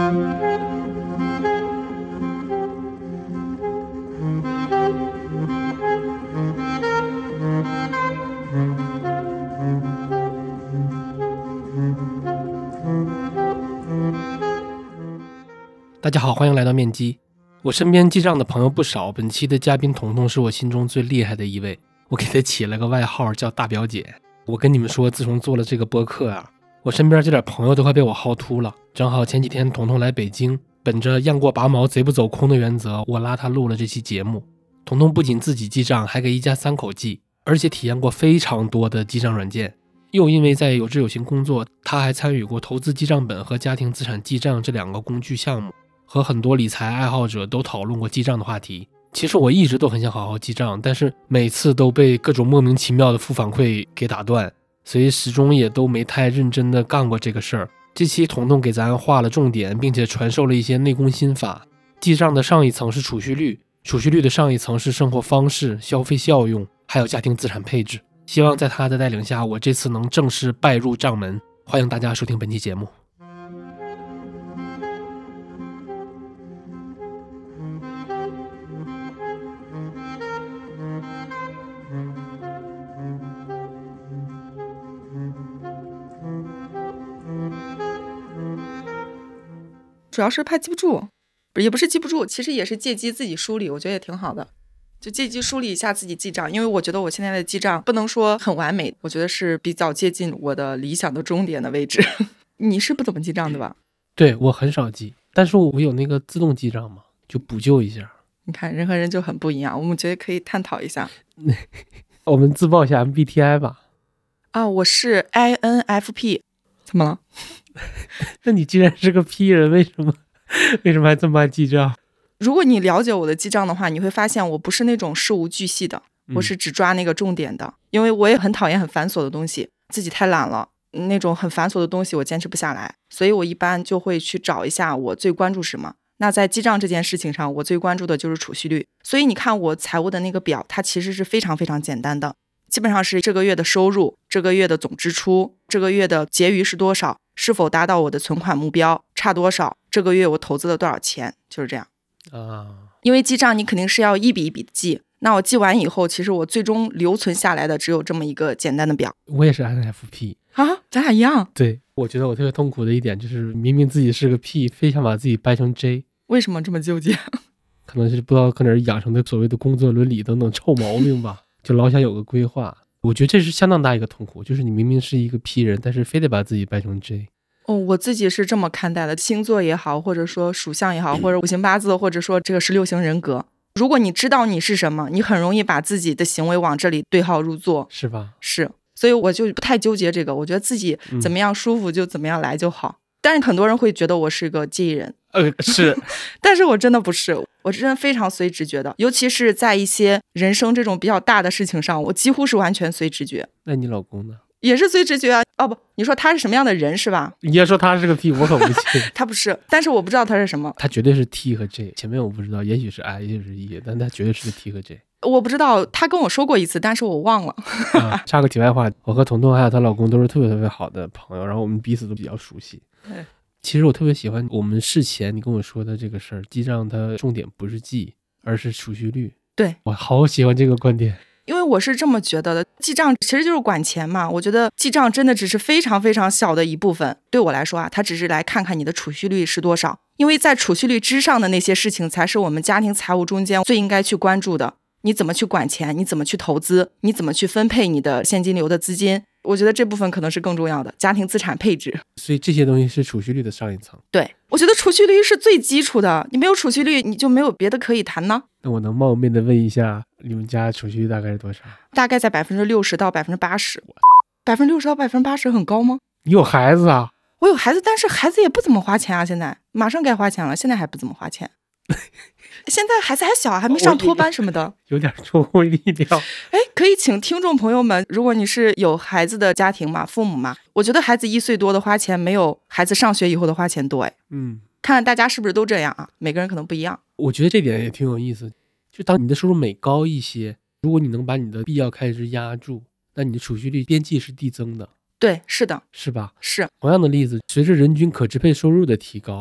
大家好，欢迎来到面基。我身边记账的朋友不少，本期的嘉宾彤彤是我心中最厉害的一位，我给他起了个外号叫大表姐。我跟你们说，自从做了这个播客啊，我身边这点朋友都快被我薅秃了。正好前几天彤彤来北京，本着雁过拔毛贼不走空的原则，我拉他录了这期节目。彤彤不仅自己记账，还给一家3口记，而且体验过非常多的记账软件。又因为在有知有行工作，他还参与过投资记账本和家庭资产记账这2个工具项目，和很多理财爱好者都讨论过记账的话题。其实我一直都很想好好记账，但是每次都被各种莫名其妙的负反馈给打断，所以始终也都没太认真的干过这个事儿。这期彤彤给咱画了重点，并且传授了一些内功心法。记账的上一层是储蓄率，储蓄率的上一层是生活方式、消费效用，还有家庭资产配置。希望在他的带领下，我这次能正式拜入账门。欢迎大家收听本期节目。 主要是怕记不住，也不是记不住，其实也是借机自己梳理，我觉得也挺好的，就借机梳理一下自己记账。因为我觉得我现在的记账不能说很完美，我觉得是比较接近我的理想的终点的位置。你是不怎么记账的吧？ 对，我很少记，但是我有那个自动记账嘛，就补救一下。 你看人和人就很不一样，我们觉得可以探讨一下。 我们自报一下 MBTI 吧。 啊，我是 INFP。怎么了？ 那你既然是个 P 人，为什么还这么爱记账？ 如果你了解我的记账的话，你会发现我不是那种事无巨细的，我是只抓那个重点的。因为我也很讨厌很繁琐的东西，自己太懒了，那种很繁琐的东西我坚持不下来，所以我一般就会去找一下我最关注什么。那在记账这件事情上，我最关注的就是储蓄率。所以你看我财务的那个表，它其实是非常非常简单的，基本上是这个月的收入，这个月的总支出，这个月的结余是多少，是否达到我的存款目标，差多少，这个月我投资了多少钱，就是这样啊。因为记账你肯定是要一笔一笔记，那我记完以后，其实我最终留存下来的只有这么一个简单的表。 我也是 INFP 啊，咱俩一样。 对，我觉得我特别痛苦的一点就是明明自己是个 P， 非想把自己掰成 J。 为什么这么纠结？ 可能是不知道搁哪儿养成的所谓的工作伦理等等臭毛病吧，就老想有个规划。我觉得这是相当大一个痛苦，就是你明明是一个 P 人，但是非得把自己掰成 J。 我自己是这么看待的，星座也好，或者说属相也好，或者五行八字，或者说这个16型人格，如果你知道你是什么，你很容易把自己的行为往这里对号入座， 是吧？ 是，所以我就不太纠结这个，我觉得自己怎么样舒服就怎么样来就好。但是很多人会觉得我是个记忆人， 是但是我真的不是，我真的非常随直觉的，尤其是在一些人生这种比较大的事情上，我几乎是完全随直觉。 那你老公呢？ 也是随直觉啊。哦不，你说他是什么样的人是吧？ 你要说他是个 P， 我可不信。 他不是，但是我不知道他是什么。 他绝对是 T 和 J， 前面我不知道，也许是 I， 也许是 E， 但他绝对是个 T 和 J。 我不知道，他跟我说过一次，但是我忘了。 插个题外话，我和彤彤还有她老公都是特别特别好的朋友，然后我们彼此都比较熟悉。其实我特别喜欢我们事前你跟我说的这个事儿，记账它重点不是记，而是储蓄率。 对， 我好喜欢这个观点。 因为我是这么觉得的，记账其实就是管钱嘛。我觉得记账真的只是非常非常小的一部分，对我来说啊，它只是来看看你的储蓄率是多少。因为在储蓄率之上的那些事情，才是我们家庭财务中间最应该去关注的。你怎么去管钱，你怎么去投资，你怎么去分配你的现金流的资金，我觉得这部分可能是更重要的，家庭资产配置。 所以这些东西是储蓄率的上一层。 对，我觉得储蓄率是最基础的，你没有储蓄率，你就没有别的可以谈呢。 那我能冒昧的问一下，你们家储蓄率大概是多少？ 大概在60%到80%。60%到80%很高吗？ 你有孩子啊？ 我有孩子，但是孩子也不怎么花钱啊，现在马上该花钱了，现在还不怎么花钱。现在孩子还小，还没上托班什么的， 有点出乎意料。 哎，可以请听众朋友们，如果你是有孩子的家庭嘛，父母嘛，我觉得孩子1岁多的花钱没有孩子上学以后的花钱多。哎，看看大家是不是都这样啊？每个人可能不一样。 我觉得这点也挺有意思，就当你的收入每高一些，如果你能把你的必要开支压住，那你的储蓄率边际是递增的。 对，是的， 是吧？ 是。 同样的例子，随着人均可支配收入的提高，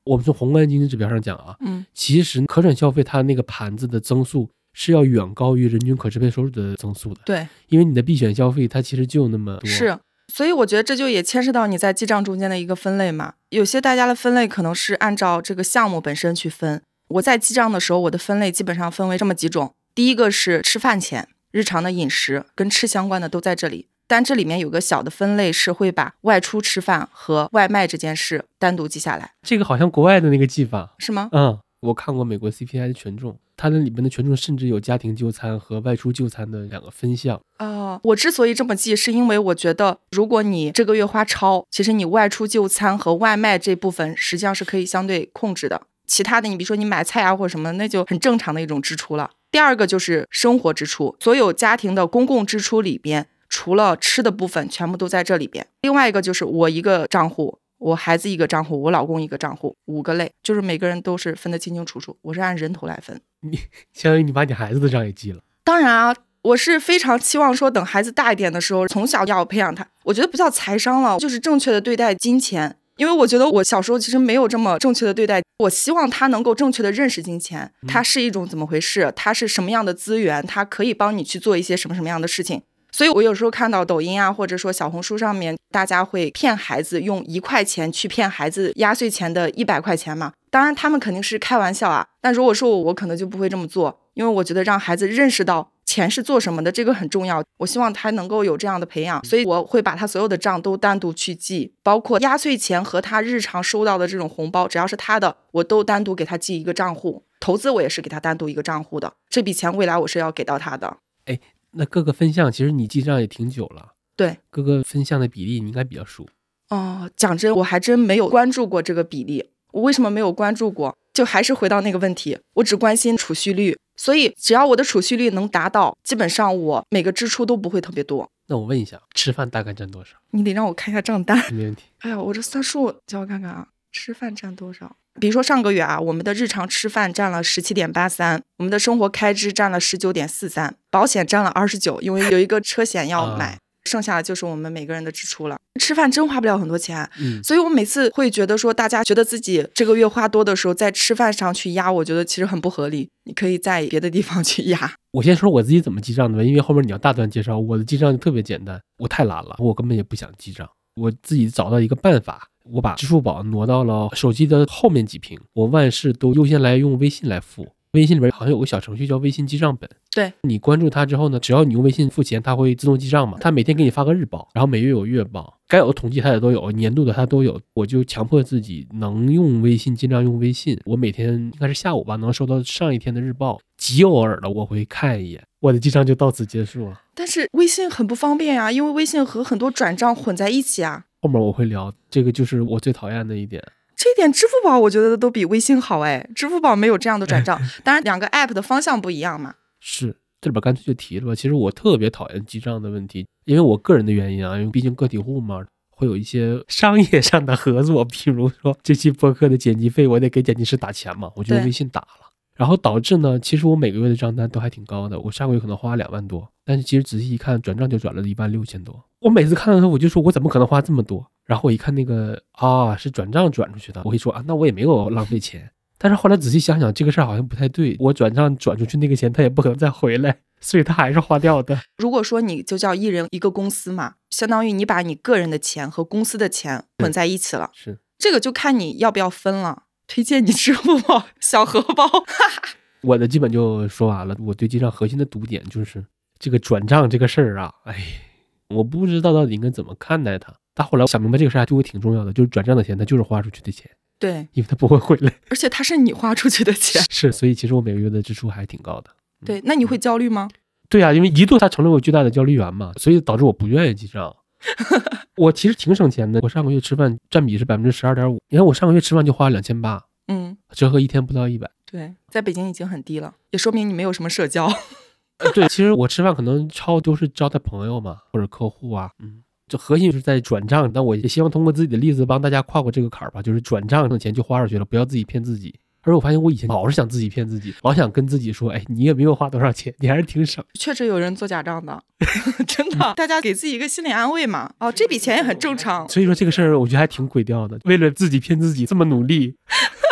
我们从宏观经济指标上讲啊，其实可转消费它那个盘子的增速是要远高于人均可支配收入的增速的。 对， 因为你的必选消费它其实就那么多。 是，所以我觉得这就也牵涉到你在记账中间的一个分类嘛。有些大家的分类可能是按照这个项目本身去分。我在记账的时候，我的分类基本上分为这么几种。第一个是吃饭钱，日常的饮食跟吃相关的都在这里。但这里面有个小的分类是会把外出吃饭和外卖这件事单独记下来。 这个好像国外的那个记法是吗？ 我看过美国 CPI 的权重，它的里面的权重甚至有家庭就餐和外出就餐的两个分项。 我之所以这么记，是因为我觉得如果你这个月花超，其实你外出就餐和外卖这部分实际上是可以相对控制的。其他的你比如说你买菜啊或者什么，那就很正常的一种支出了。第二个就是生活支出，所有家庭的公共支出里边，除了吃的部分全部都在这里边。另外一个就是我一个账户，我孩子一个账户，我老公一个账户，5个类，就是每个人都是分得清清楚楚，我是按人头来分。 你相当于你把你孩子的账也记了。 当然啊，我是非常期望说等孩子大一点的时候，从小要培养他，我觉得不叫财商了，就是正确的对待金钱。因为我觉得我小时候其实没有这么正确的对待，我希望他能够正确的认识金钱，它是一种怎么回事，它是什么样的资源，它可以帮你去做一些什么什么样的事情。所以我有时候看到抖音啊，或者说小红书上面，大家会骗孩子用1块钱去骗孩子压岁钱的100块钱嘛。当然他们肯定是开玩笑啊，但如果说我可能就不会这么做，因为我觉得让孩子认识到钱是做什么的，这个很重要。我希望他能够有这样的培养，所以我会把他所有的账都单独去记，包括压岁钱和他日常收到的这种红包，只要是他的，我都单独给他记一个账户。投资我也是给他单独一个账户的，这笔钱未来我是要给到他的。 那各个分项其实你记账也挺久了， 对， 各个分项的比例你应该比较熟。 讲真，我还真没有关注过这个比例。我为什么没有关注过？就还是回到那个问题，我只关心储蓄率，所以只要我的储蓄率能达到，基本上我每个支出都不会特别多。 那我问一下，吃饭大概占多少？ 你得让我看一下账单。 没问题。 哎呀，我这算数叫我看看啊，吃饭占多少？比如说上个月啊，我们的日常吃饭占了17.83%，我们的生活开支占了19.43%，保险占了29%，因为有一个车险要买。剩下的就是我们每个人的支出了。吃饭真花不了很多钱，所以我每次会觉得说，大家觉得自己这个月花多的时候，在吃饭上去压，我觉得其实很不合理。你可以在别的地方去压。 我先说我自己怎么记账的吧，因为后面你要大段介绍。我的记账就特别简单，我太懒了，我根本也不想记账。我自己找到一个办法，我把支付宝挪到了手机的后面几屏，我万事都优先来用微信来付。微信里边好像有个小程序叫微信记账本， 对， 你关注它之后呢，只要你用微信付钱，它会自动记账嘛。它每天给你发个日报，然后每月有月报，该有的统计它也都有，年度的它都有。我就强迫自己能用微信尽量用微信，我每天应该是下午吧能收到上一天的日报，极偶尔的我会看一眼，我的记账就到此结束了。 但是微信很不方便啊，因为微信和很多转账混在一起啊。 后面我会聊，这个就是我最讨厌的一点。 这一点支付宝我觉得都比微信好哎，支付宝没有这样的转账，当然两个 app 的方向不一样嘛。 是，这里边干脆就提了吧。其实我特别讨厌记账的问题，因为我个人的原因啊，因为毕竟个体户嘛，会有一些商业上的合作，比如说这期播客的剪辑费，我得给剪辑师打钱嘛，我就用微信打了。然后导致呢，其实我每个月的账单都还挺高的，我上个月可能花2万多，但是其实仔细一看，转账就转了16000多。我每次看到它，我就说我怎么可能花这么多？然后我一看那个是转账转出去的，我会说那我也没有浪费钱。但是后来仔细想想，这个事儿好像不太对，我转账转出去那个钱，它也不可能再回来，所以它还是花掉的。 如果说你就叫一人一个公司嘛，相当于你把你个人的钱和公司的钱混在一起了， 是这个就看你要不要分了。推荐你支付宝小荷包。 我的基本就说完了。我对记账核心的读点就是这个转账这个事儿啊，我不知道到底应该怎么看待它。但后来我想明白这个事儿还对我挺重要的，就是转账的钱它就是花出去的钱， 对， 因为它不会回来， 而且它是你花出去的钱。 是，所以其实我每个月的支出还挺高的。 对，那你会焦虑吗？ 对啊，因为一度它成了我最大的焦虑源嘛，所以导致我不愿意记账。我其实挺省钱的，我上个月吃饭占比是12.5%，你看我上个月吃饭就花2800，折合一天不到100。 对，在北京已经很低了，也说明你没有什么社交。 对，其实我吃饭可能超都是招待朋友嘛，或者客户啊，就核心是在转账。但我也希望通过自己的例子帮大家跨过这个坎儿吧，就是转账的钱就花出去了，不要自己骗自己。而我发现我以前老是想自己骗自己，老想跟自己说，你也没有花多少钱，你还是挺省。 确实有人做假账的，真的，大家给自己一个心理安慰嘛。这笔钱也很正常。 所以说这个事儿我觉得还挺诡调的，为了自己骗自己这么努力。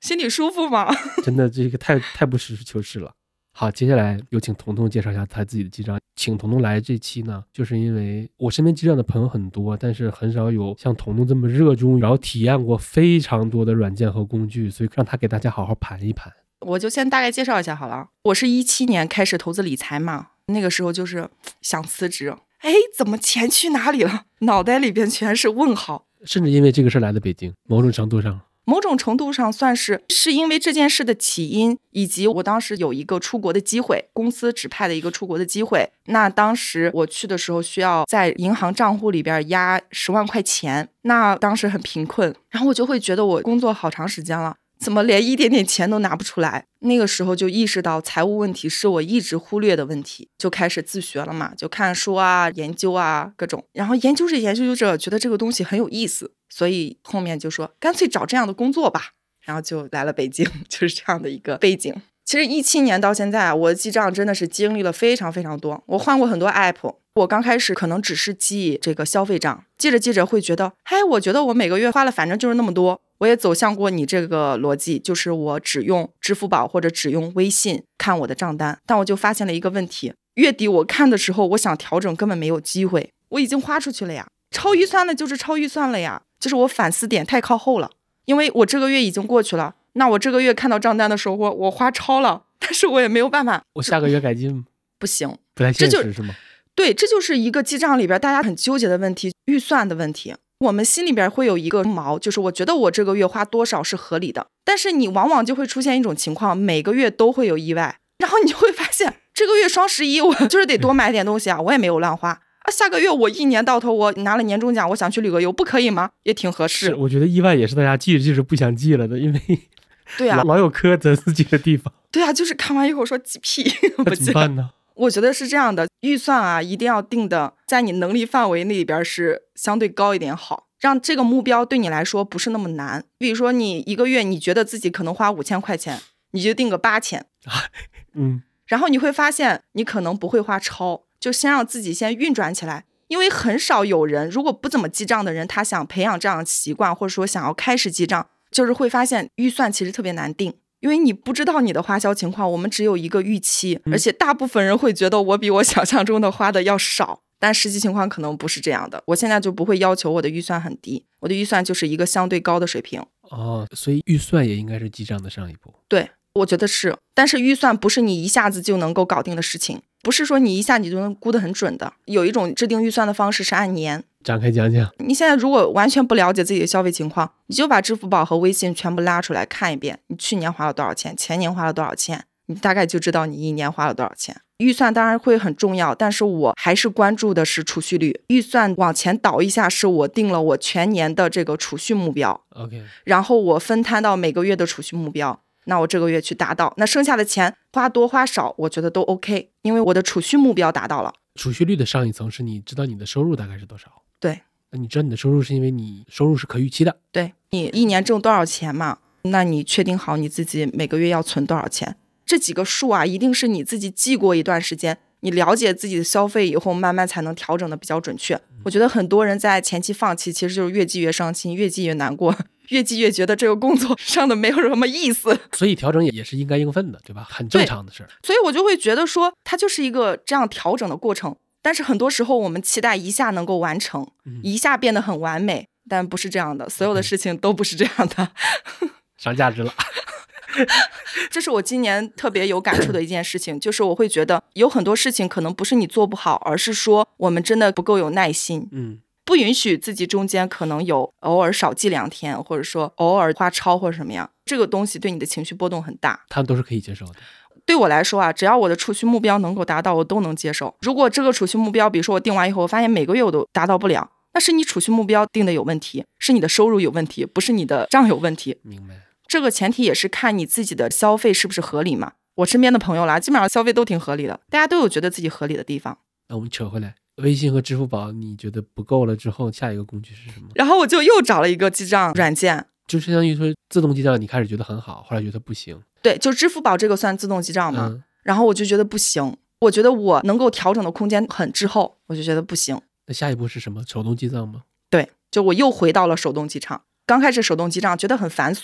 心里舒服吗？ 真的这个太不实事求是了。好，接下来有请彤彤介绍一下他自己的记账。请彤彤来这期呢，就是因为我身边记账的朋友很多，但是很少有像彤彤这么热衷，然后体验过非常多的软件和工具，所以让他给大家好好盘一盘。 我就先大概介绍一下好了。我是17年开始投资理财嘛，那个时候就是想辞职，怎么钱去哪里了？脑袋里边全是问号。 甚至因为这个事来的北京，某种程度上算是因为这件事的起因，以及我当时有一个出国的机会，公司指派的一个出国的机会。那当时我去的时候需要在银行账户里边压10万块钱，那当时很贫困，然后我就会觉得我工作好长时间了，怎么连一点点钱都拿不出来？那个时候就意识到财务问题是我一直忽略的问题，就开始自学了嘛，就看书啊、研究啊各种，然后研究着觉得这个东西很有意思，所以后面就说干脆找这样的工作吧，然后就来了北京，就是这样的一个背景。其实17年到现在，我的记账真的是经历了非常非常多，我换过很多 app。我刚开始可能只是记这个消费账，记着会觉得，我觉得我每个月花了反正就是那么多。我也走向过你这个逻辑，就是我只用支付宝或者只用微信看我的账单，但我就发现了一个问题，月底我看的时候，我想调整根本没有机会，我已经花出去了呀，超预算的就是超预算了呀，就是我反思点太靠后了，因为我这个月已经过去了，那我这个月看到账单的时候，我花超了，但是我也没有办法， 我下个月改进吗？ 不行， 不太现实是吗？ 对，这就是一个记账里边大家很纠结的问题，预算的问题。我们心里边会有一个锚，就是我觉得我这个月花多少是合理的，但是你往往就会出现一种情况，每个月都会有意外，然后你就会发现这个月双11我就是得多买点东西啊，我也没有乱花啊，下个月我一年到头我拿了年终奖，我想去旅个游，不可以吗？也挺合适。 我觉得意外也是大家记着不想记了的，因为对啊， 老有苛责自己的地方。 对啊，就是看完以后说记屁， 那怎么办呢？ 我觉得是这样的，预算啊一定要定的在你能力范围那里边是相对高一点好，让这个目标对你来说不是那么难。比如说你一个月你觉得自己可能花5000块钱，你就定个8000，然后你会发现你可能不会花超，就先让自己先运转起来。因为很少有人，如果不怎么记账的人，他想培养这样的习惯，或者说想要开始记账，就是会发现预算其实特别难定。因为你不知道你的花销情况，我们只有一个预期，而且大部分人会觉得我比我想象中的花的要少，但实际情况可能不是这样的。我现在就不会要求我的预算很低，我的预算就是一个相对高的水平。 所以预算也应该是记账的上一步。 对，我觉得是，但是预算不是你一下子就能够搞定的事情，不是说你一下你就能估得很准的。有一种制定预算的方式是按年。 展开讲讲。 你现在如果完全不了解自己的消费情况，你就把支付宝和微信全部拉出来看一遍，你去年花了多少钱，前年花了多少钱，你大概就知道你一年花了多少钱。预算当然会很重要，但是我还是关注的是储蓄率。预算往前倒一下，是我定了我全年的这个储蓄目标，然后我分摊到每个月的储蓄目标，那我这个月去达到，那剩下的钱花多花少我觉得都 OK， 因为我的储蓄目标达到了。 储蓄率的上一层是你知道你的收入大概是多少。 对， 那你知道你的收入是因为你收入是可预期的。 对，你一年挣多少钱嘛，那你确定好你自己每个月要存多少钱，这几个数啊一定是你自己记过一段时间，你了解自己的消费以后慢慢才能调整的比较准确。我觉得很多人在前期放弃，其实就是越记越伤心，越记越难过，越记越觉得这个工作上的没有什么意思， 所以调整也是应该应分的，对吧？很正常的事。 所以我就会觉得说它就是一个这样调整的过程，但是很多时候我们期待一下能够完成，一下变得很完美，但不是这样的，所有的事情都不是这样的。 上价值了。 这是我今年特别有感触的一件事情，就是我会觉得有很多事情可能不是你做不好，而是说我们真的不够有耐心，不允许自己中间可能有偶尔少记2天，或者说偶尔花超或者什么样，这个东西对你的情绪波动很大， 它都是可以接受的。 对我来说啊，只要我的储蓄目标能够达到，我都能接受。如果这个储蓄目标比如说我定完以后我发现每个月我都达到不了，那是你储蓄目标定的有问题，是你的收入有问题，不是你的账有问题。 明白。 这个前提也是看你自己的消费是不是合理嘛。我身边的朋友啦，基本上消费都挺合理的，大家都有觉得自己合理的地方。 那我们扯回来，微信和支付宝你觉得不够了之后，下一个工具是什么？ 然后我就又找了一个记账软件， 就相当于说自动记账你开始觉得很好，后来觉得不行。 对，就支付宝这个算自动记账嘛，然后我就觉得不行，我觉得我能够调整的空间很滞后，我就觉得不行。 那下一步是什么？手动记账吗？ 对，就我又回到了手动记账。刚开始手动记账觉得很繁琐，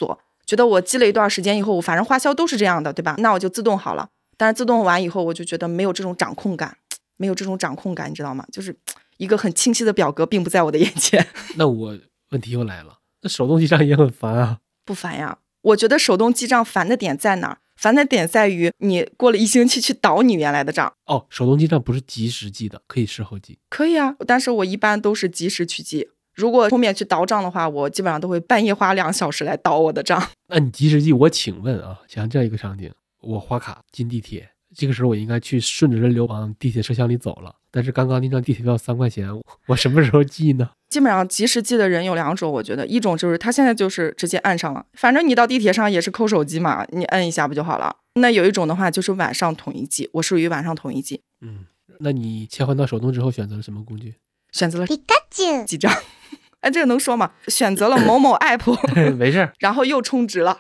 觉得我积累一段时间以后，我反正花销都是这样的，对吧？那我就自动好了。但是自动完以后，我就觉得没有这种掌控感，没有这种掌控感，你知道吗？就是一个很清晰的表格并不在我的眼前。 那我问题又来了，那手动记账也很烦啊。 不烦呀，我觉得手动记账烦的点在哪儿？烦的点在于你过了1星期去倒你原来的账。 哦，手动记账不是及时记的，可以事后记。 可以啊，但是我一般都是及时去记。如果后面去倒账的话，我基本上都会半夜花2小时来倒我的账。 那你及时记，我请问啊，想这样一个场景，我花卡进地铁，这个时候我应该去顺着人流往地铁车厢里走了，但是刚刚那张地铁票3块钱，我什么时候记呢？ 基本上及时记的人有2种，我觉得一种就是他现在就是直接按上了，反正你到地铁上也是抠手机嘛，你摁一下不就好了。那有一种的话就是晚上统一记，我属于晚上统一记。 那你切换到手动之后选择了什么工具？ 选择了皮卡丘记账。哎，这个能说吗？选择了某某 app 没事， 然后又充值了。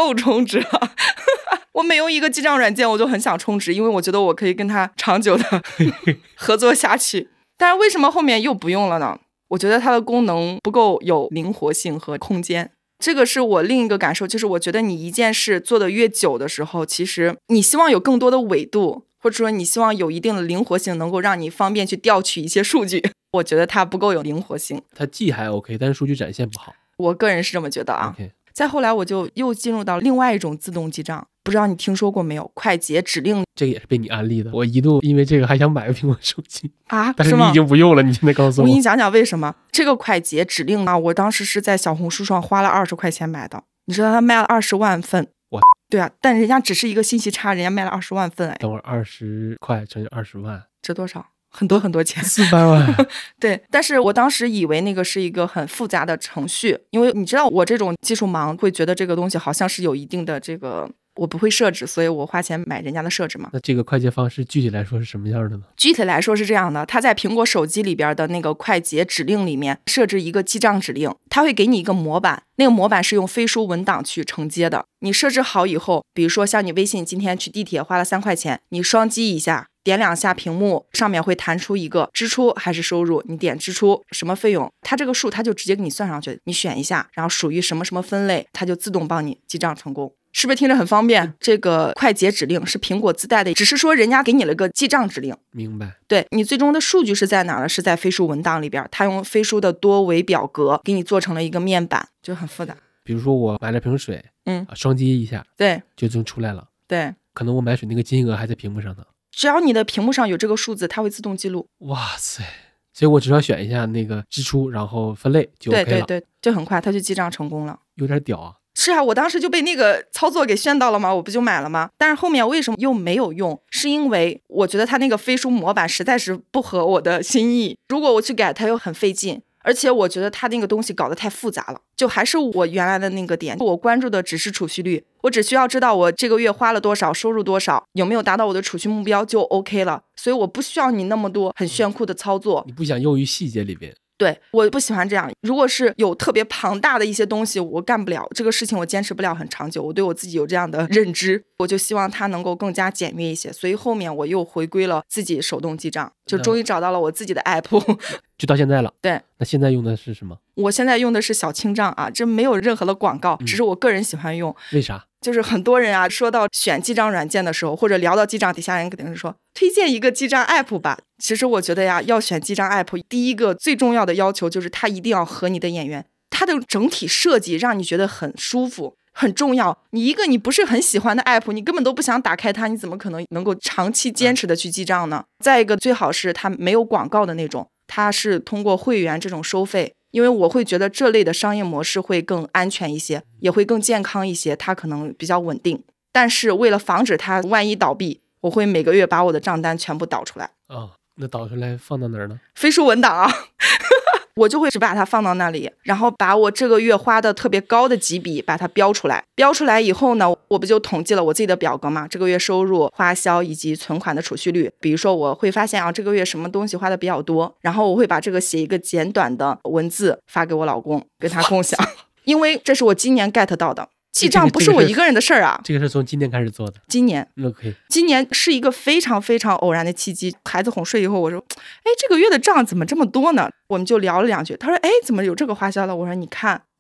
我每用一个记账软件我就很想充值，因为我觉得我可以跟它长久的合作下去。但是为什么后面又不用了呢？我觉得它的功能不够有灵活性和空间。这个是我另一个感受，就是我觉得你一件事做得越久的时候，其实你希望有更多的纬度，或者说你希望有一定的灵活性，能够让你方便去调取一些数据。我觉得它不够有灵活性， 它记还 OK， 但是数据展现不好。 我个人是这么觉得啊。 Okay. 再后来我就又进入到另外一种自动记账，不知道你听说过没有？快捷指令。 这个也是被你安利的，我一度因为这个还想买个苹果手机啊， 但是你已经不用了，你现在告诉我。 我给你讲讲为什么这个快捷指令啊，我当时是在小红书上花了20块钱买的，你知道他卖了20万份。对啊，但人家只是一个信息差，人家卖了20万份。哎， 等会儿20块乘以20万， 这多少？很多很多钱 ，400万。 对，但是我当时以为那个是一个很复杂的程序，因为你知道我这种技术盲会觉得这个东西好像是有一定的这个我不会设置，所以我花钱买人家的设置嘛。 那这个快捷方式具体来说是什么样的呢？ 具体来说是这样的，它在苹果手机里边的那个快捷指令里面设置一个记账指令，它会给你一个模板，那个模板是用飞书文档去承接的。你设置好以后，比如说像你微信今天去地铁花了3块钱，你双击一下，点2下屏幕，上面会弹出一个支出还是收入，你点支出什么费用，它这个数它就直接给你算上去，你选一下，然后属于什么什么分类，它就自动帮你记账成功。是不是听着很方便？这个快捷指令是苹果自带的，只是说人家给你了个记账指令。 明白。 对，你最终的数据是在哪呢？是在飞书文档里边，它用飞书的多维表格给你做成了一个面板，就很复杂。 比如说我买了瓶水，双击一下， 对， 就出来了。 对， 可能我买水那个金额还在屏幕上呢。 只要你的屏幕上有这个数字，它会自动记录。 哇塞！所以我只要选一下那个支出，然后分类就 OK 了。 对，就很快，它就记账成功了。 有点屌啊！ 是啊，我当时就被那个操作给炫到了吗？我不就买了吗？但是后面为什么又没有用？是因为我觉得它那个飞书模板实在是不合我的心意，如果我去改它又很费劲，而且我觉得它那个东西搞得太复杂了，就还是我原来的那个点，我关注的只是储蓄率，我只需要知道我这个月花了多少，收入多少，有没有达到我的储蓄目标就 OK 了，所以我不需要你那么多很炫酷的操作。 你不想用于细节里边。 对，我不喜欢这样。如果是有特别庞大的一些东西，我干不了这个事情，我坚持不了很长久。我对我自己有这样的认知，我就希望它能够更加简约一些。所以后面我又回归了自己手动记账，就终于找到了我自己的 app， 就到现在了。 对， 那现在用的是什么？ 我现在用的是小清账啊，这没有任何的广告，只是我个人喜欢用。 为啥？ 就是很多人啊，说到选记账软件的时候，或者聊到记账，底下人肯定是说推荐一个记账 app 吧。其实我觉得呀，要选记账 app， 第一个最重要的要求就是它一定要合你的眼缘，它的整体设计让你觉得很舒服，很重要。你一个你不是很喜欢的 app， 你根本都不想打开它，你怎么可能能够长期坚持的去记账呢？再一个，最好是它没有广告的那种，它是通过会员这种收费。因为我会觉得这类的商业模式会更安全一些，也会更健康一些，它可能比较稳定。但是为了防止它万一倒闭，我会每个月把我的账单全部导出来。 那导出来放到哪儿呢？ 飞书文档啊。我就会只把它放到那里，然后把我这个月花的特别高的几笔把它标出来。标出来以后呢，我不就统计了我自己的表格嘛，这个月收入、花销以及存款的储蓄率。比如说我会发现啊，这个月什么东西花的比较多，然后我会把这个写一个简短的文字发给我老公，跟他共享。因为这是我今年 get 到的。记账不是我一个人的事儿啊， 这个是从今年开始做的。 今年 OK， 今年是一个非常非常偶然的契机。孩子哄睡以后，我说，哎，这个月的账怎么这么多呢？我们就聊了2句。他说，哎，怎么有这个花销了？我说，你看，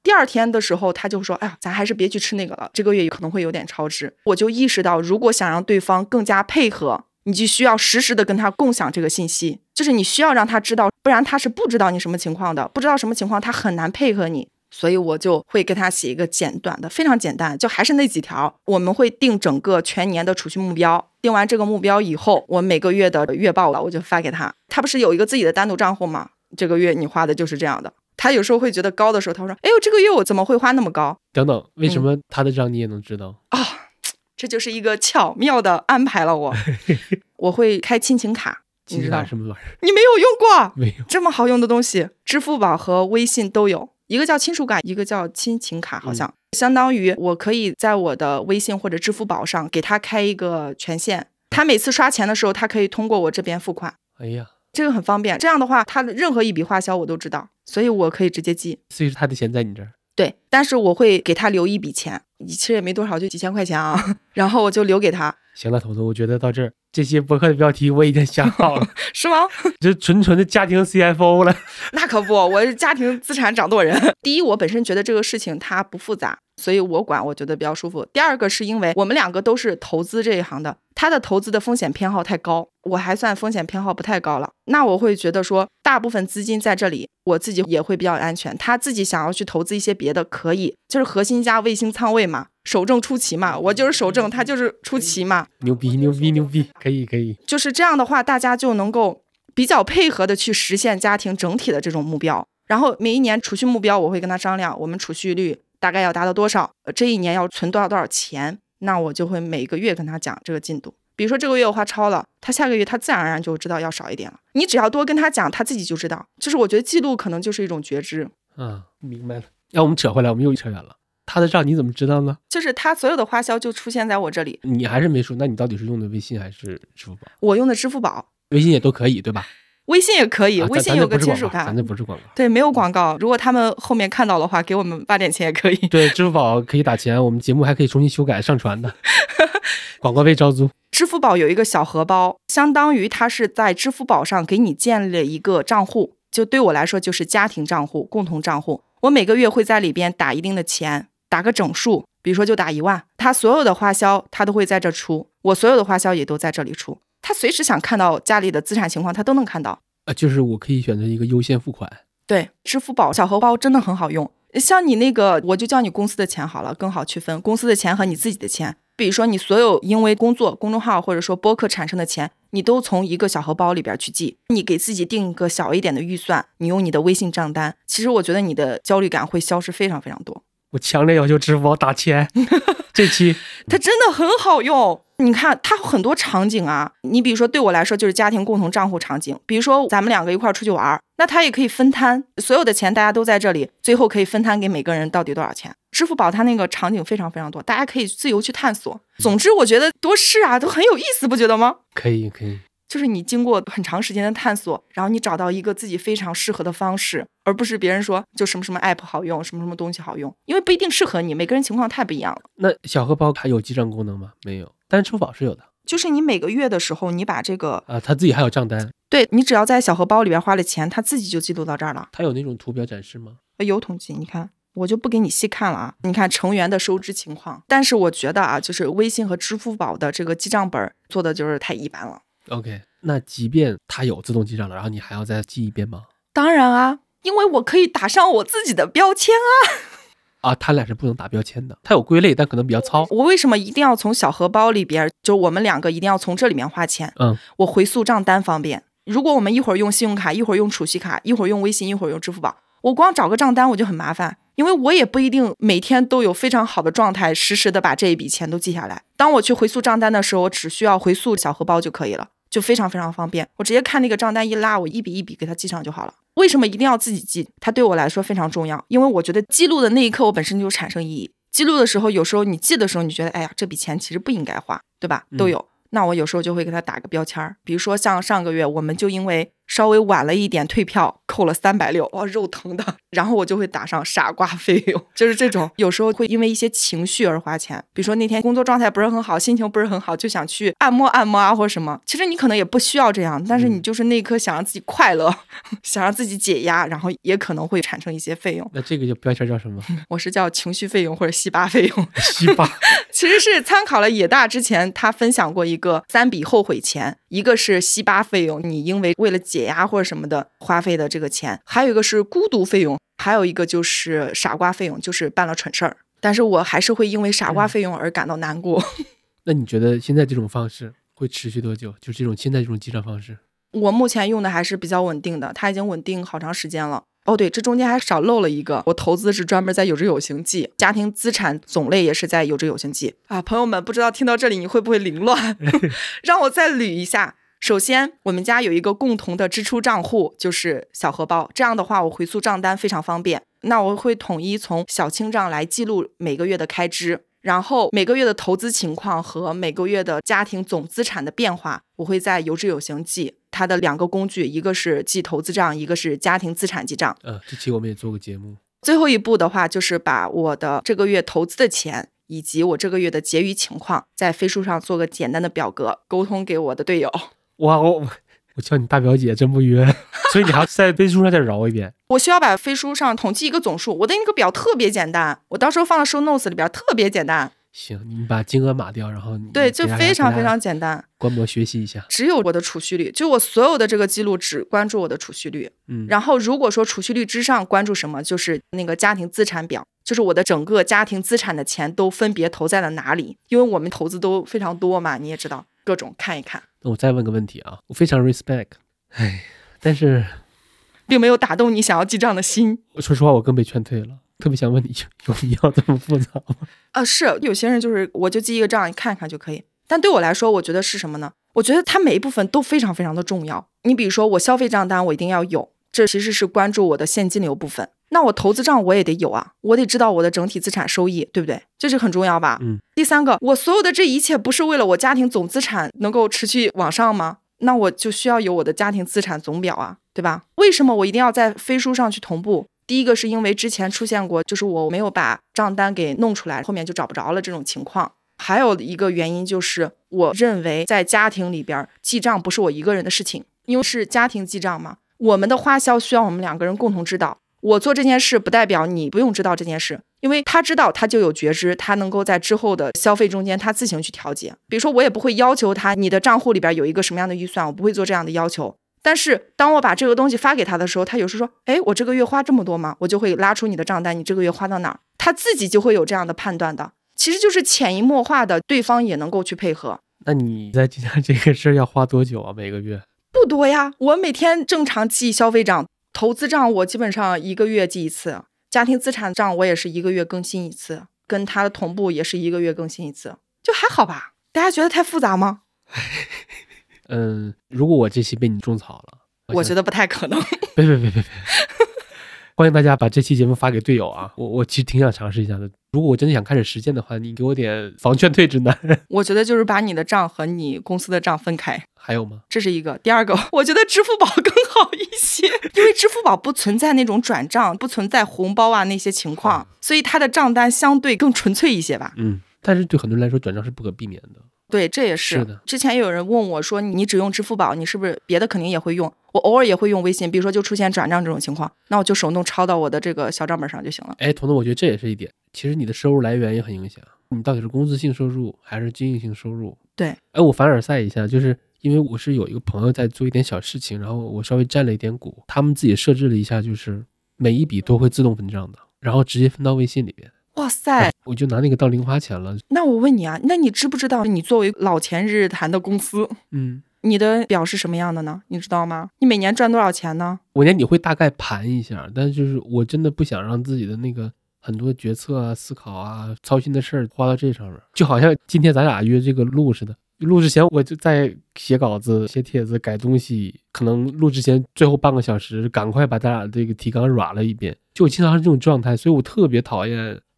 第二天的时候他就说，哎呀，咱还是别去吃那个了，这个月可能会有点超支。我就意识到，如果想让对方更加配合，你就需要实时的跟他共享这个信息，就是你需要让他知道，不然他是不知道你什么情况的，不知道什么情况他很难配合你。所以我就会给他写一个简短的，非常简单，就还是那几条。我们会定整个全年的储蓄目标，定完这个目标以后，我每个月的月报我就发给他，他不是有一个自己的单独账户吗？这个月你花的就是这样的。他有时候会觉得高的时候，他说，哎呦，这个月我怎么会花那么高？ 等等，为什么他的账你也能知道？ 这就是一个巧妙的安排了我。我会开亲情卡。 亲情卡什么玩意儿？ 你没有用过？ 没有。 这么好用的东西，支付宝和微信都有，一个叫亲属卡，一个叫亲情卡，好像相当于我可以在我的微信或者支付宝上给他开一个权限，他每次刷钱的时候，他可以通过我这边付款。 哎呀， 这个很方便。这样的话，他的任何一笔花销我都知道，所以我可以直接记。 所以他的钱在你这儿。 对，但是我会给他留一笔钱，其实也没多少，就几千块钱啊，然后我就留给他。 行了，彤彤，我觉得到这儿这些博客的标题我已经想好了。 是吗？ 这纯纯的家庭 CFO 了。 那可不，我是家庭资产掌舵人。第一，我本身觉得这个事情它不复杂，所以我管，我觉得比较舒服。第二个是因为我们两个都是投资这一行的，他的投资的风险偏好太高，我还算风险偏好不太高了。那我会觉得说，大部分资金在这里，我自己也会比较安全。他自己想要去投资一些别的，可以，就是核心加卫星仓位嘛，守正出奇嘛，我就是守正，他就是出奇嘛。 牛逼牛逼牛逼，可以可以。 就是这样的话，大家就能够比较配合的去实现家庭整体的这种目标。然后每一年储蓄目标我会跟他商量，我们储蓄率大概要达到多少，这一年要存多少钱，那我就会每个月跟他讲这个进度。比如说这个月我花超了，他下个月他自然而然就知道要少一点了。你只要多跟他讲，他自己就知道。就是我觉得记录可能就是一种觉知。 明白了。要我们扯回来，我们又扯远了。他的账你怎么知道呢？ 就是他所有的花销就出现在我这里。 你还是没说，那你到底是用的微信还是支付宝？ 我用的支付宝。 微信也都可以对吧？ 微信也可以，微信有个亲属卡。 咱这不是广告。 对，没有广告。如果他们后面看到的话，给我们发点钱也可以。 对，支付宝可以打钱，我们节目还可以重新修改上传的。广告费招租。 支付宝有一个小荷包，相当于它是在支付宝上给你建立了一个账户，就对我来说就是家庭账户、共同账户。我每个月会在里边打一定的钱，打个整数，比如说就打1万，他所有的花销他都会在这出，我所有的花销也都在这里出。他随时想看到家里的资产情况，他都能看到。 就是我可以选择一个优先付款。 对，支付宝小荷包真的很好用。像你那个，我就叫你公司的钱好了，更好区分公司的钱和你自己的钱。比如说你所有因为工作、公众号或者说播客产生的钱，你都从一个小荷包里边去记。你给自己定一个小一点的预算，你用你的微信账单，其实我觉得你的焦虑感会消失非常非常多。 我强烈要求支付宝打钱。这期它真的很好用。你看它很多场景啊，你比如说对我来说就是家庭共同账户场景，比如说咱们两个一块出去玩，那它也可以分摊，所有的钱大家都在这里，最后可以分摊给每个人到底多少钱。支付宝它那个场景非常非常多，大家可以自由去探索。总之我觉得多试啊，都很有意思，不觉得吗？ 可以可以。 就是你经过很长时间的探索，然后你找到一个自己非常适合的方式，而不是别人说就什么什么 app 好用，什么什么东西好用，因为不一定适合你，每个人情况太不一样了。 那小荷包还有记账功能吗？没有，但是支付宝是有的。 就是你每个月的时候，你把这个他自己还有账单。 对，你只要在小荷包里边花了钱，他自己就记录到这儿了。 他有那种图表展示吗？ 有统计，你看我就不给你细看了啊。你看成员的收支情况，但是我觉得啊，就是微信和支付宝的这个记账本做的就是太一般了。 OK， 那即便它有自动记账了，然后你还要再记一遍吗？ 当然啊，因为我可以打上我自己的标签啊。 他俩是不能打标签的，它有归类，但可能比较糙。 我为什么一定要从小荷包里边，就我们两个一定要从这里面花钱？我回溯账单方便。如果我们一会儿用信用卡，一会儿用储蓄卡，一会儿用微信，一会儿用支付宝，我光找个账单我就很麻烦，因为我也不一定每天都有非常好的状态，实时的把这一笔钱都记下来。当我去回溯账单的时候，我只需要回溯小荷包就可以了，就非常非常方便。我直接看那个账单一拉，我一笔一笔给它记上就好了。为什么一定要自己记？它对我来说非常重要，因为我觉得记录的那一刻我本身就产生意义。记录的时候，有时候你记的时候，你觉得哎呀这笔钱其实不应该花，对吧？都有。那我有时候就会给他打个标签，比如说像上个月我们就因为稍微晚了一点退票扣了360，哇，肉疼的。然后我就会打上傻瓜费用，就是这种。有时候会因为一些情绪而花钱，比如说那天工作状态不是很好，心情不是很好，就想去按摩按摩啊或者什么。其实你可能也不需要这样，但是你就是那一刻想让自己快乐，想让自己解压，然后也可能会产生一些费用。 那这个就标签叫什么？ 我是叫情绪费用或者西巴费用。 西巴其实是参考了野大之前他分享过一个3笔后悔钱，一个是西巴费用，你因为为了解压或者什么的花费的这个钱，还有一个是孤独费用，还有一个就是傻瓜费用，就是办了蠢事儿。但是我还是会因为傻瓜费用而感到难过。 那你觉得现在这种方式会持续多久？就是现在这种记账方式？ 我目前用的还是比较稳定的，它已经稳定好长时间了。哦对，这中间还少漏了一个，我投资是专门在有知有行记，家庭资产种类也是在有知有行记啊。朋友们，不知道听到这里你会不会凌乱？让我再捋一下。首先我们家有一个共同的支出账户，就是小荷包，这样的话我回溯账单非常方便。那我会统一从小清账来记录每个月的开支，然后每个月的投资情况和每个月的家庭总资产的变化，我会在有知有行记。它的2个工具，一个是记投资账，一个是家庭资产记账。 这期我们也做过节目。 最后一步的话，就是把我的这个月投资的钱以及我这个月的结余情况，在飞书上做个简单的表格，沟通给我的队友。 哇，我叫你大表姐真不约，所以你还要在飞书上再饶一遍。 我需要把飞书上统计一个总数，我的那个表特别简单，我到时候放到 show notes 里边，特别简单。 行，你把金额码掉，然后对，就非常非常简单。 观摩学习一下。 只有我的储蓄率，就我所有的这个记录只关注我的储蓄率。然后如果说储蓄率之上关注什么，就是那个家庭资产表，就是我的整个家庭资产的钱都分别投在了哪里，因为我们投资都非常多嘛，你也知道，各种看一看。 那我再问个问题啊，我非常 respect， 但是并没有打动你想要记账的心。 说实话，我更被劝退了。特别想问你，有必要这么复杂吗？ 是有些人就是我就记一个账，你看看就可以。但对我来说，我觉得是什么呢？我觉得它每一部分都非常非常的重要。你比如说我消费账单我一定要有，这其实是关注我的现金流部分。那我投资账我也得有啊，我得知道我的整体资产收益，对不对？这是很重要吧。第3个，我所有的这一切不是为了我家庭总资产能够持续往上吗？那我就需要有我的家庭资产总表啊，对吧？为什么我一定要在飞书上去同步？第一个是因为之前出现过，就是我没有把账单给弄出来，后面就找不着了这种情况。还有一个原因就是我认为在家庭里边记账不是我一个人的事情，因为是家庭记账嘛，我们的花销需要我们2个人共同知道。我做这件事不代表你不用知道这件事，因为他知道他就有觉知，他能够在之后的消费中间他自行去调节。比如说我也不会要求他你的账户里边有一个什么样的预算，我不会做这样的要求。但是当我把这个东西发给他的时候，他有时说我这个月花这么多吗？我就会拉出你的账单，你这个月花到哪儿，他自己就会有这样的判断的。其实就是潜移默化的，对方也能够去配合。 那你在记账这个事儿要花多久啊？每个月？ 不多呀，我每天正常记消费账，投资账我基本上1个月记一次，家庭资产账我也是1个月更新一次，跟他的同步也是1个月更新一次，就还好吧。大家觉得太复杂吗？ 如果我这期被你种草了， 我觉得不太可能。 别欢迎大家把这期节目发给队友啊！我其实挺想尝试一下的。如果我真的想开始实践的话，你给我点防劝退指南。 我觉得就是把你的账和你公司的账分开。 还有吗？ 这是一个。第2个，我觉得支付宝更好一些，因为支付宝不存在那种转账，不存在红包啊那些情况，所以它的账单相对更纯粹一些吧。 但是对很多人来说，转账是不可避免的。 对，这也是的。 之前有人问我说，你只用支付宝，你是不是别的肯定也会用？我偶尔也会用微信，比如说就出现转账这种情况，那我就手动抄到我的这个小账本上就行了。 彤彤，我觉得这也是一点。其实你的收入来源也很影响，你到底是工资性收入还是经营性收入？ 对。 我凡尔赛一下，就是因为我是有一个朋友在做一点小事情，然后我稍微占了一点股，他们自己设置了一下，就是每一笔都会自动分账的，然后直接分到微信里边。 哇塞， 我就拿那个当零花钱了。 那我问你啊，那你知不知道你作为老钱日谈的公司，你的表是什么样的呢？你知道吗？你每年赚多少钱呢？ 我年底会大概盘一下，但就是我真的不想让自己的那个很多决策啊、思考啊、操心的事儿花到这上面。就好像今天咱俩约这个录似的，录之前我就在写稿子、写帖子、改东西，可能录之前最后半个小时赶快把咱俩这个提纲软了一遍，就我经常是这种状态，所以我特别讨厌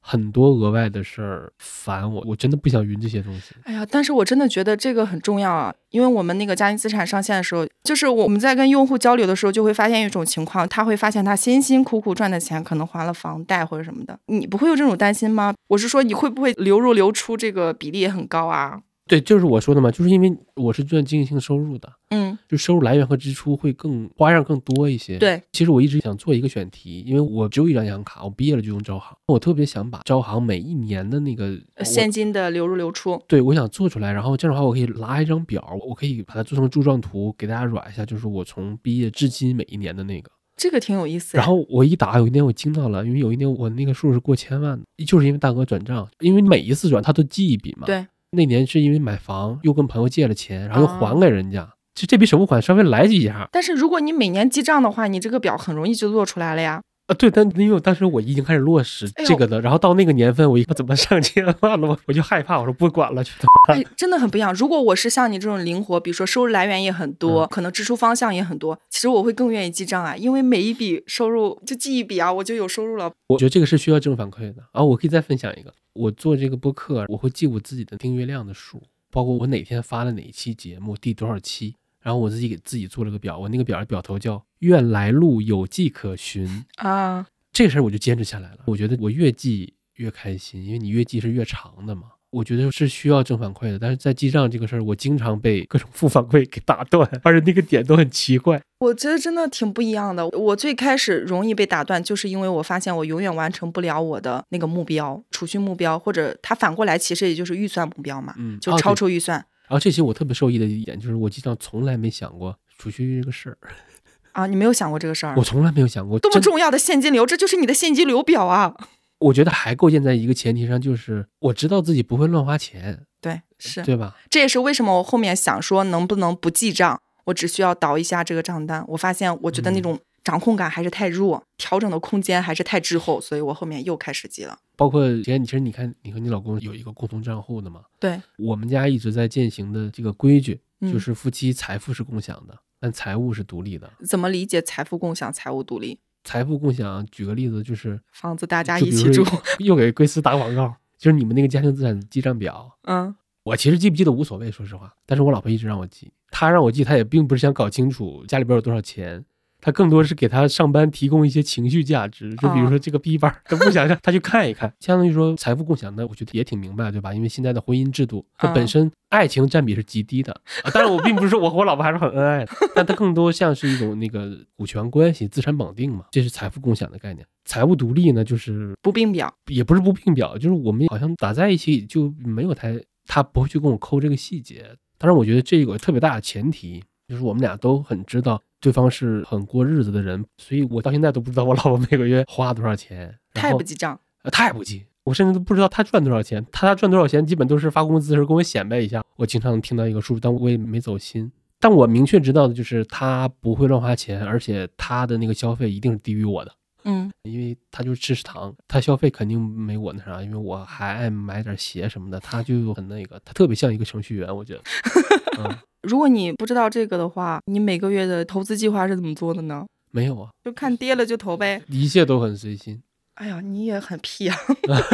很多额外的事儿烦我，我真的不想匀这些东西。 哎呀，但是我真的觉得这个很重要啊，因为我们那个家庭资产上线的时候，就是我们在跟用户交流的时候，就会发现一种情况，他会发现他辛辛苦苦赚的钱可能还了房贷或者什么的，你不会有这种担心吗？我是说你会不会流入流出这个比例也很高啊？ 对，就是我说的嘛，就是因为我是赚经济性收入的，就收入来源和支出会更花样更多一些。 对， 其实我一直想做一个选题，因为我只有一张银行卡，我毕业了就用招行，我特别想把招行每一年的那个现金的流入流出， 对，我想做出来，然后这样的话我可以拉一张表，我可以把它做成柱状图给大家软一下，就是我从毕业至今每一年的那个。 这个挺有意思。 然后我一打，有一年我惊到了，因为有一年我那个数是过千万的，就是因为大额转账，因为每一次转他都记一笔嘛。 对。 那年是因为买房又跟朋友借了钱，然后又还给人家，这笔首付款稍微来几下。 但是如果你每年记账的话，你这个表很容易就做出来了呀。 对，但因为当时我已经开始落实这个的，然后到那个年份我怎么上千万了，我就害怕，我说不管了，去真的很不一样。如果我是像你这种灵活，比如说收入来源也很多，可能支出方向也很多，其实我会更愿意记账啊，因为每一笔收入就记一笔啊，我就有收入了。 我觉得这个是需要正反馈的啊。我可以再分享一个，我做这个播客，我会记我自己的订阅量的数，包括我哪天发了哪一期节目，第多少期，然后我自己给自己做了个表，我那个表的表头叫愿来路有迹可循啊。 这个事儿我就坚持下来了。我觉得我越记越开心，因为你越记是越长的嘛。我觉得是需要正反馈的，但是在记账这个事儿，我经常被各种负反馈给打断，而且那个点都很奇怪。 我觉得真的挺不一样的。我最开始容易被打断，就是因为我发现我永远完成不了我的那个目标，储蓄目标，或者它反过来其实也就是预算目标嘛，就超出预算。 然后这些我特别受益的一点就是我记账从来没想过储蓄这个事儿。 啊，你没有想过这个事儿？ 我从来没有想过。 多么重要的现金流，这就是你的现金流表啊。 我觉得还构建在一个前提上，就是我知道自己不会乱花钱。 对，是， 对吧？ 这也是为什么我后面想说能不能不记账，我只需要导一下这个账单。我发现我觉得那种掌控感还是太弱，调整的空间还是太滞后，所以我后面又开始记了。 包括其实你看你和你老公有一个共同账户的嘛？ 对， 我们家一直在践行的这个规矩，就是夫妻财富是共享的，但财务是独立的。 怎么理解财富共享财务独立？ 财富共享举个例子，就是房子大家一起住。 又给贵司打广告，就是你们那个家庭资产记账表。我其实记不记得无所谓，说实话，但是我老婆一直让我记，她让我记，她也并不是想搞清楚家里边有多少钱，她更多是给她上班提供一些情绪价值，就比如说这个逼班都不想让她去看一看。相当于说财富共享的，我觉得也挺明白，对吧？因为现在的婚姻制度它本身爱情占比是极低的，当然我并不是说我和我老婆还是很恩爱的，但它更多像是一种那个股权关系、资产绑定嘛，这是财富共享的概念。财务独立呢，就是不并表， 也不是不并表，就是我们好像打在一起就没有他不会去跟我抠这个细节。当然我觉得这有个特别大的前提，就是我们俩都很知道对方是很过日子的人，所以我到现在都不知道我老婆每个月花多少钱。 他也不记账？ 他也不记，我甚至都不知道他赚多少钱。他赚多少钱基本都是发工资的时候跟我显摆一下，我经常听到一个数，但我也没走心。但我明确知道的就是他不会乱花钱，而且他的那个消费一定是低于我的。因为他就吃食堂，他消费肯定没我那啥，因为我还爱买点鞋什么的，他就很那个，他特别像一个程序员，我觉得。 如果你不知道这个的话，你每个月的投资计划是怎么做的呢？ 没有啊， 就看跌了就投呗， 一切都很随心。 哎呀，你也很屁啊，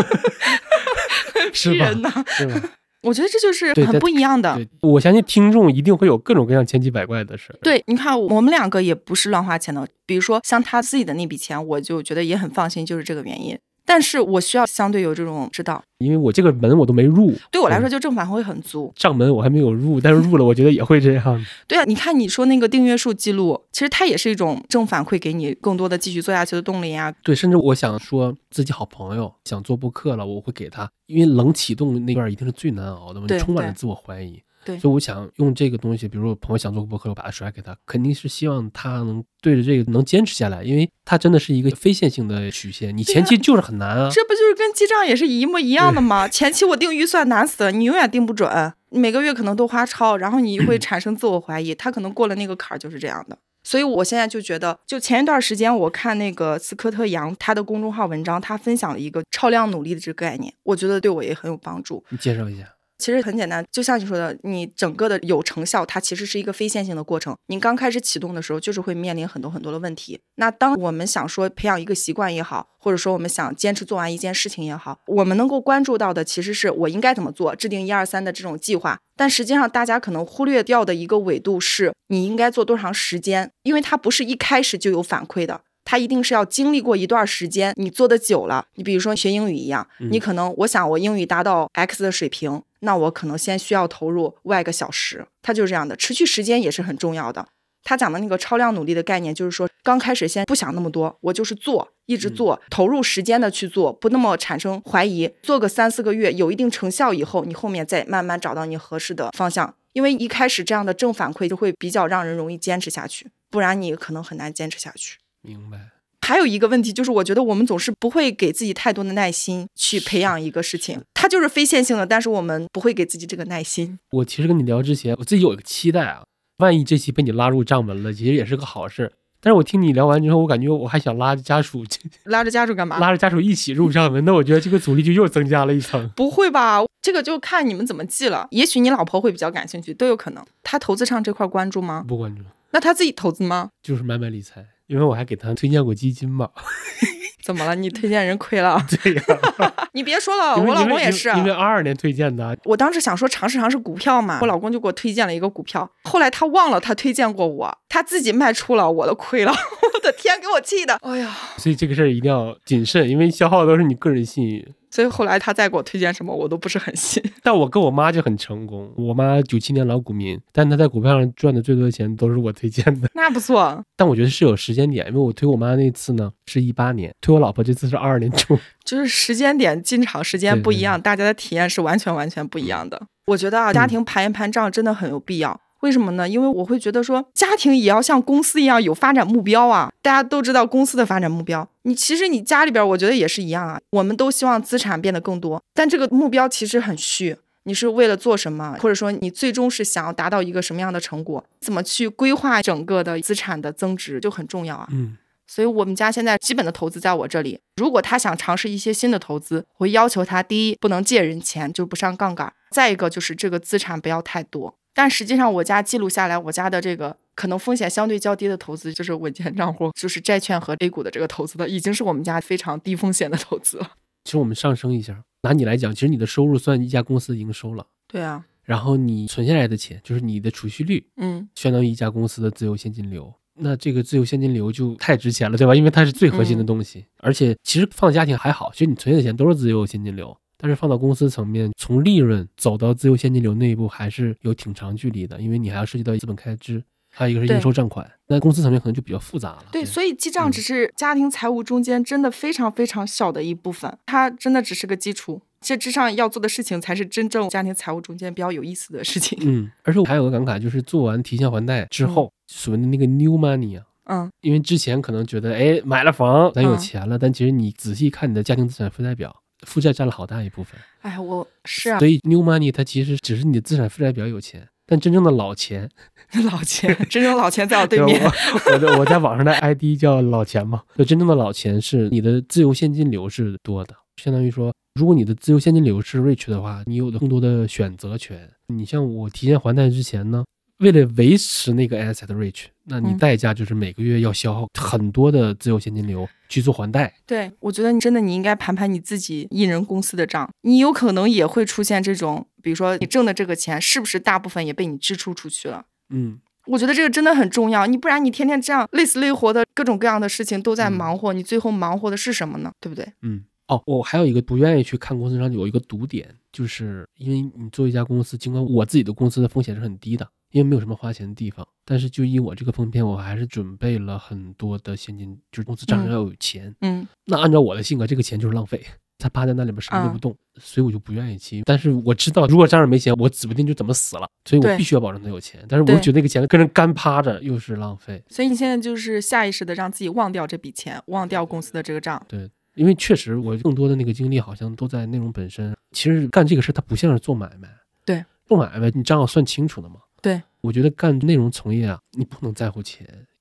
是吧？是吧？ 我觉得这就是很不一样的。 对，我相信听众一定会有各种各样千奇百怪的事。 对，你看我们两个也不是乱花钱的，比如说像他自己的那笔钱，我就觉得也很放心，就是这个原因。但是我需要相对有这种知道， 因为我这个门我都没入， 对我来说就正反会很足。 账门我还没有入，但是入了我觉得也会这样。 对啊，你看你说那个订阅数记录，其实它也是一种正反馈，给你更多的继续做下去的动力啊。 对，甚至我想说自己好朋友想做播客了，我会给他，因为冷启动那段一定是最难熬的嘛，你充满了自我怀疑。 对， 所以我想用这个东西，比如说我朋友想做个播客，我把它甩给他，肯定是希望他能对着这个能坚持下来，因为它真的是一个非线性的曲线，你前期就是很难啊。 这不就是跟记账也是一模一样的吗？前期我定预算难死了，你永远定不准，每个月可能都花超，然后你会产生自我怀疑，他可能过了那个坎儿就是这样的。所以我现在就觉得，就前一段时间我看那个斯科特杨他的公众号文章，他分享了一个超量努力的这个概念，我觉得对我也很有帮助。 你介绍一下。 其实很简单，就像你说的，你整个的有成效，它其实是一个非线性的过程。你刚开始启动的时候，就是会面临很多很多的问题。那当我们想说培养一个习惯也好，或者说我们想坚持做完一件事情也好，我们能够关注到的其实是我应该怎么做，制定1、2、3的这种计划。但实际上大家可能忽略掉的一个维度是你应该做多长时间，因为它不是一开始就有反馈的。它一定是要经历过一段时间，你做的久了，你比如说学英语一样，你可能我想我英语达到 X 的水平，那我可能先需要投入Y个小时，它就是这样的，持续时间也是很重要的。他讲的那个超量努力的概念，就是说刚开始先不想那么多，我就是做，一直做，投入时间的去做，不那么产生怀疑，做个3、4个月有一定成效以后，你后面再慢慢找到你合适的方向。因为一开始这样的正反馈就会比较让人容易坚持下去，不然你可能很难坚持下去。 明白。 还有一个问题就是，我觉得我们总是不会给自己太多的耐心去培养一个事情，它就是非线性的，但是我们不会给自己这个耐心。 我其实跟你聊之前，我自己有一个期待啊，万一这期被你拉入账门了，其实也是个好事。但是我听你聊完之后，我感觉我还想拉着家属干嘛？ 拉着家属一起入账门，那我觉得这个阻力就又增加了一层。 不会吧？这个就看你们怎么记了。也许你老婆会比较感兴趣，都有可能。她投资上这块关注吗？ 不关注。 那她自己投资吗？ 就是买理财，因为我还给她推荐过基金嘛。 怎么了？你推荐人亏了？ 对呀、 你别说了，我老公也是， 因为22年推荐的。 我当时想说尝试股票嘛，我老公就给我推荐了一个股票，后来他忘了他推荐过我，他自己卖出了，我都亏了。我的天，给我气的！哎呀， 所以这个事儿一定要谨慎，因为消耗的都是你个人信誉。 所以后来他再给我推荐什么，我都不是很信。 但我跟我妈就很成功，我妈97年老股民，但她在股票上赚的最多的钱都是我推荐的。 那不错。 但我觉得是有时间点，因为我推我妈那次呢是18年，推我老婆这次是22年初， 就是时间点进场时间不一样，大家的体验是完全不一样的。我觉得啊，家庭盘一盘账真的很有必要。为什么呢？因为我会觉得说，家庭也要像公司一样有发展目标啊。大家都知道公司的发展目标，其实你家里边我觉得也是一样啊。我们都希望资产变得更多，但这个目标其实很虚。你是为了做什么，或者说你最终是想要达到一个什么样的成果，怎么去规划整个的资产的增值就很重要啊。所以我们家现在基本的投资在我这里。如果他想尝试一些新的投资，我会要求他，第一，不能借人钱，就不上杠杆；再一个就是这个资产不要太多。但实际上我家记录下来，我家的这个可能风险相对较低的投资就是稳健账户，就是债券和 A 股的这个投资的，已经是我们家非常低风险的投资了。 其实我们上升一下，拿你来讲，其实你的收入算一家公司的营收了。 对啊。 然后你存下来的钱，就是你的储蓄率，相当于一家公司的自由现金流。那这个自由现金流就太值钱了，对吧？因为它是最核心的东西。而且其实放家庭还好，其实你存下的钱都是自由现金流。但是放到公司层面，从利润走到自由现金流那一步还是有挺长距离的，因为你还要涉及到资本开支，还有一个是应收账款。那公司层面可能就比较复杂了。 对，所以记账只是家庭财务中间真的非常非常小的一部分，它真的只是个基础。这之上要做的事情才是真正家庭财务中间比较有意思的事情。 而且我还有个感慨，就是做完提现还贷之后，所谓的那个 new money 啊，因为之前可能觉得，哎，买了房咱有钱了，但其实你仔细看你的家庭资产负债表，负债占了好大一部分。 哎，我是啊。 所以 new money 它其实只是你的资产负债表有钱，但真正的老钱真正老钱在我对面。 我在网上的 ID 叫老钱嘛，就真正的老钱是你的自由现金流是多的，相当于说，如果你的自由现金流是 rich 的话，你有更多的选择权。你像我提前还贷之前呢，为了维持那个 asset rich， 那你代价就是每个月要消耗很多的自由现金流去做还贷。 对，我觉得你应该盘盘你自己一人公司的账，你有可能也会出现这种，比如说你挣的这个钱是不是大部分也被你支出出去了。我觉得这个真的很重要，你不然你天天这样累死累活的各种各样的事情都在忙活，你最后忙活的是什么呢？对不对？ 我还有一个不愿意去看公司上有一个毒点，就是因为你做一家公司，尽管我自己的公司的风险是很低的，因为没有什么花钱的地方，但是就以我这个封片，我还是准备了很多的现金，就是公司账上要有钱。那按照我的性格，这个钱就是浪费，它趴在那里边什么都不动，所以我就不愿意去。但是我知道，如果账上没钱，我指不定就怎么死了，所以我必须要保证它有钱。但是我又觉得那个钱跟人干趴着又是浪费， 所以你现在就是下意识的让自己忘掉这笔钱，忘掉公司的这个账。 对。因为确实我更多的那个精力好像都在内容本身，其实干这个事它不像是做买卖。 对， 做买卖你账要算清楚的嘛。 对， 我觉得干内容从业啊，你不能在乎钱，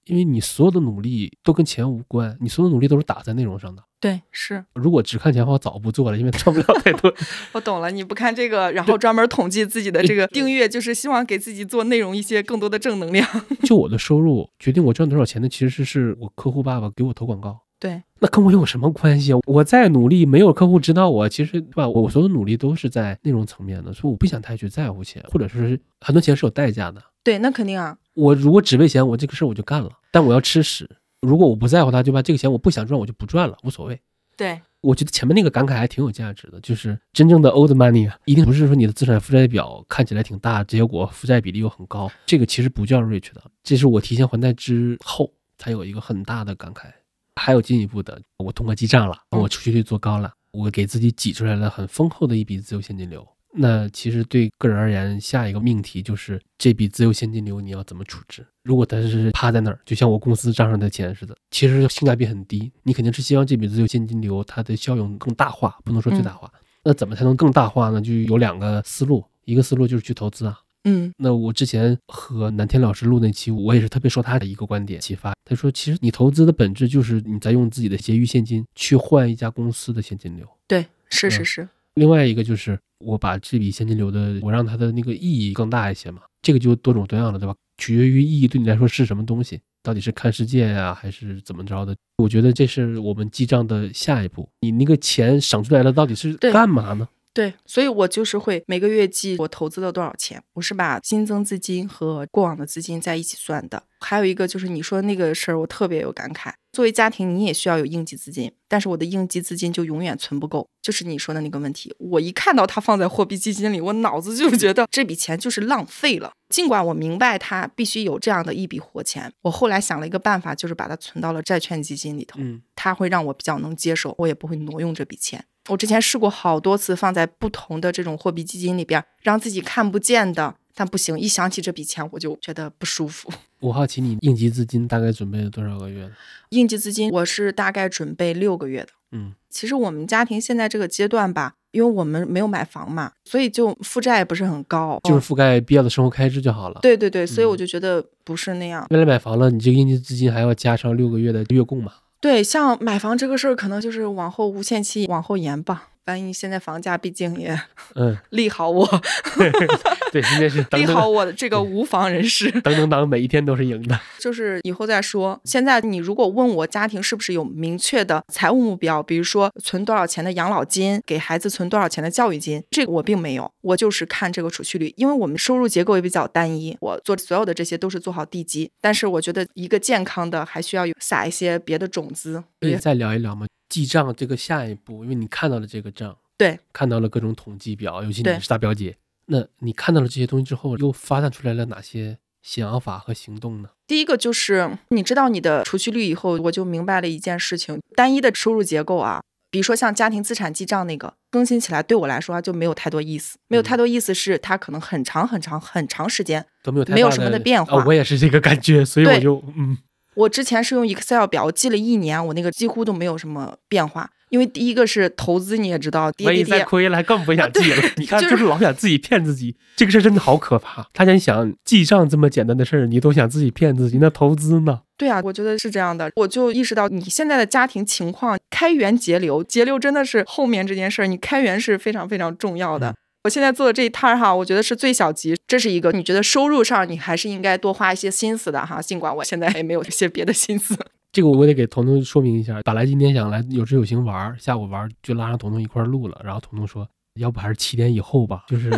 因为你所有的努力都跟钱无关，你所有的努力都是打在内容上的。 对，是。 如果只看钱的话，我早不做了，因为赚不了太多。 我懂了，你不看这个，然后专门统计自己的这个订阅，就是希望给自己做内容一些更多的正能量。 就我的收入决定我赚多少钱的，其实是我客户爸爸给我投广告。 对， 那跟我有什么关系啊？我再努力，没有客户知道我，其实对吧？我所有努力都是在内容层面的，所以我不想太去在乎钱，或者说是很多钱是有代价的。 对，那肯定啊。 我如果只为钱，我这个事我就干了，但我要吃屎。如果我不在乎它，对吧？这个钱我不想赚，我就不赚了，无所谓。 对， 我觉得前面那个感慨还挺有价值的，就是真正的 old money 啊，一定不是说你的资产负债表看起来挺大，结果负债比例又很高，这个其实不叫 rich 的。这是我提前还贷之后才有一个很大的感慨。还有进一步的，我通过记账了，我储蓄率做高了，我给自己挤出来了很丰厚的一笔自由现金流。那其实对个人而言，下一个命题就是这笔自由现金流你要怎么处置。如果它是趴在那儿，就像我公司账上的钱似的，其实性价比很低，你肯定是希望这笔自由现金流它的效用更大化，不能说最大化。那怎么才能更大化呢？就有2个思路，一个思路就是去投资啊。那我之前和南天老师录那期，我也是特别受他的一个观点启发。他说，其实你投资的本质就是你在用自己的结余现金去换一家公司的现金流。 对，是。 另外一个就是我把这笔现金流的，我让它的那个意义更大一些嘛，这个就多种多样了，对吧？取决于意义对你来说是什么东西，到底是看世界呀，还是怎么着的？我觉得这是我们记账的下一步。你那个钱省出来了，到底是干嘛呢？ 对，所以我就是会每个月记我投资了多少钱，我是把新增资金和过往的资金在一起算的。还有一个就是你说那个事儿，我特别有感慨。作为家庭，你也需要有应急资金，但是我的应急资金就永远存不够，就是你说的那个问题。我一看到它放在货币基金里，我脑子就觉得这笔钱就是浪费了。尽管我明白它必须有这样的一笔活钱，我后来想了一个办法，就是把它存到了债券基金里头，它会让我比较能接受，我也不会挪用这笔钱。我之前试过好多次放在不同的这种货币基金里边，让自己看不见的，但不行，一想起这笔钱我就觉得不舒服。 我好奇你应急资金大概准备了多少个月呢？ 应急资金我是大概准备6个月的。其实我们家庭现在这个阶段吧，因为我们没有买房嘛，所以就负债也不是很高， 就是覆盖必要的生活开支就好了。 对，所以我就觉得不是那样。 未来买房了，你这个应急资金还要加上6个月的月供嘛？ 对，像买房这个事儿，可能就是往后无限期往后延吧。万一现在房价毕竟也利好我， 对，现在是利好我的这个无房人士， 等每一天都是赢的。 就是以后再说。现在你如果问我家庭是不是有明确的财务目标，比如说存多少钱的养老金，给孩子存多少钱的教育金，这个我并没有，我就是看这个储蓄率。因为我们收入结构也比较单一，我做所有的这些都是做好地基，但是我觉得一个健康的还需要有撒一些别的种子。 可以再聊一聊吗？记账这个下一步，因为你看到了这个账， 对， 看到了各种统计表，尤其你是大表姐，那你看到了这些东西之后，又发散出来了哪些想法和行动呢？ 第一个就是你知道你的储蓄率以后，我就明白了一件事情，单一的收入结构啊，比如说像家庭资产记账那个更新起来，对我来说就没有太多意思。没有太多意思是它可能很长时间都没有没有什么的变化。 我也是这个感觉，所以我就我之前是用 Excel 表，我记了1年，我那个几乎都没有什么变化。因为第一个是投资，你也知道， 万一再亏了，还更不想记了。你看，就是老想自己骗自己，这个事真的好可怕。大家想记账这么简单的事儿，你都想自己骗自己，那投资呢？ 对啊，我觉得是这样的。我就意识到你现在的家庭情况，开源节流真的是后面这件事儿，你开源是非常非常重要的。我现在做的这一摊哈，我觉得是最小级，这是一个你觉得收入上你还是应该多花一些心思的哈，尽管我现在也没有一些别的心思。 这个我得给彤彤说明一下，本来今天想来有知有行玩，下午玩就拉上彤彤一块录了，然后彤彤说要不还是7点以后吧，就是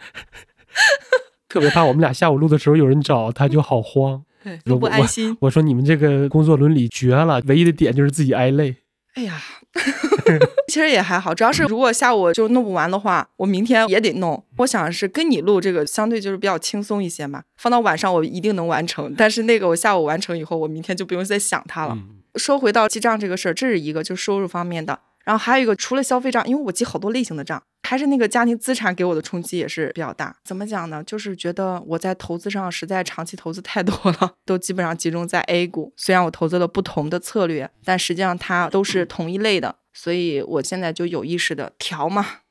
特别怕我们俩下午录的时候有人找他，就好慌， 不安心。 我说你们这个工作伦理绝了，唯一的点就是自己挨累。 哎呀其实也还好，主要是如果下午就弄不完的话，我明天也得弄。我想是跟你录这个相对就是比较轻松一些嘛，放到晚上我一定能完成，但是那个我下午完成以后，我明天就不用再想它了。说回到记账这个事儿，这是一个就是收入方面的，然后还有一个除了消费账，因为我记好多类型的账，还是那个家庭资产给我的冲击也是比较大。怎么讲呢，就是觉得我在投资上实在长期投资太多了，都基本上集中在 A 股，虽然我投资了不同的策略，但实际上它都是同一类的，所以我现在就有意识的调嘛，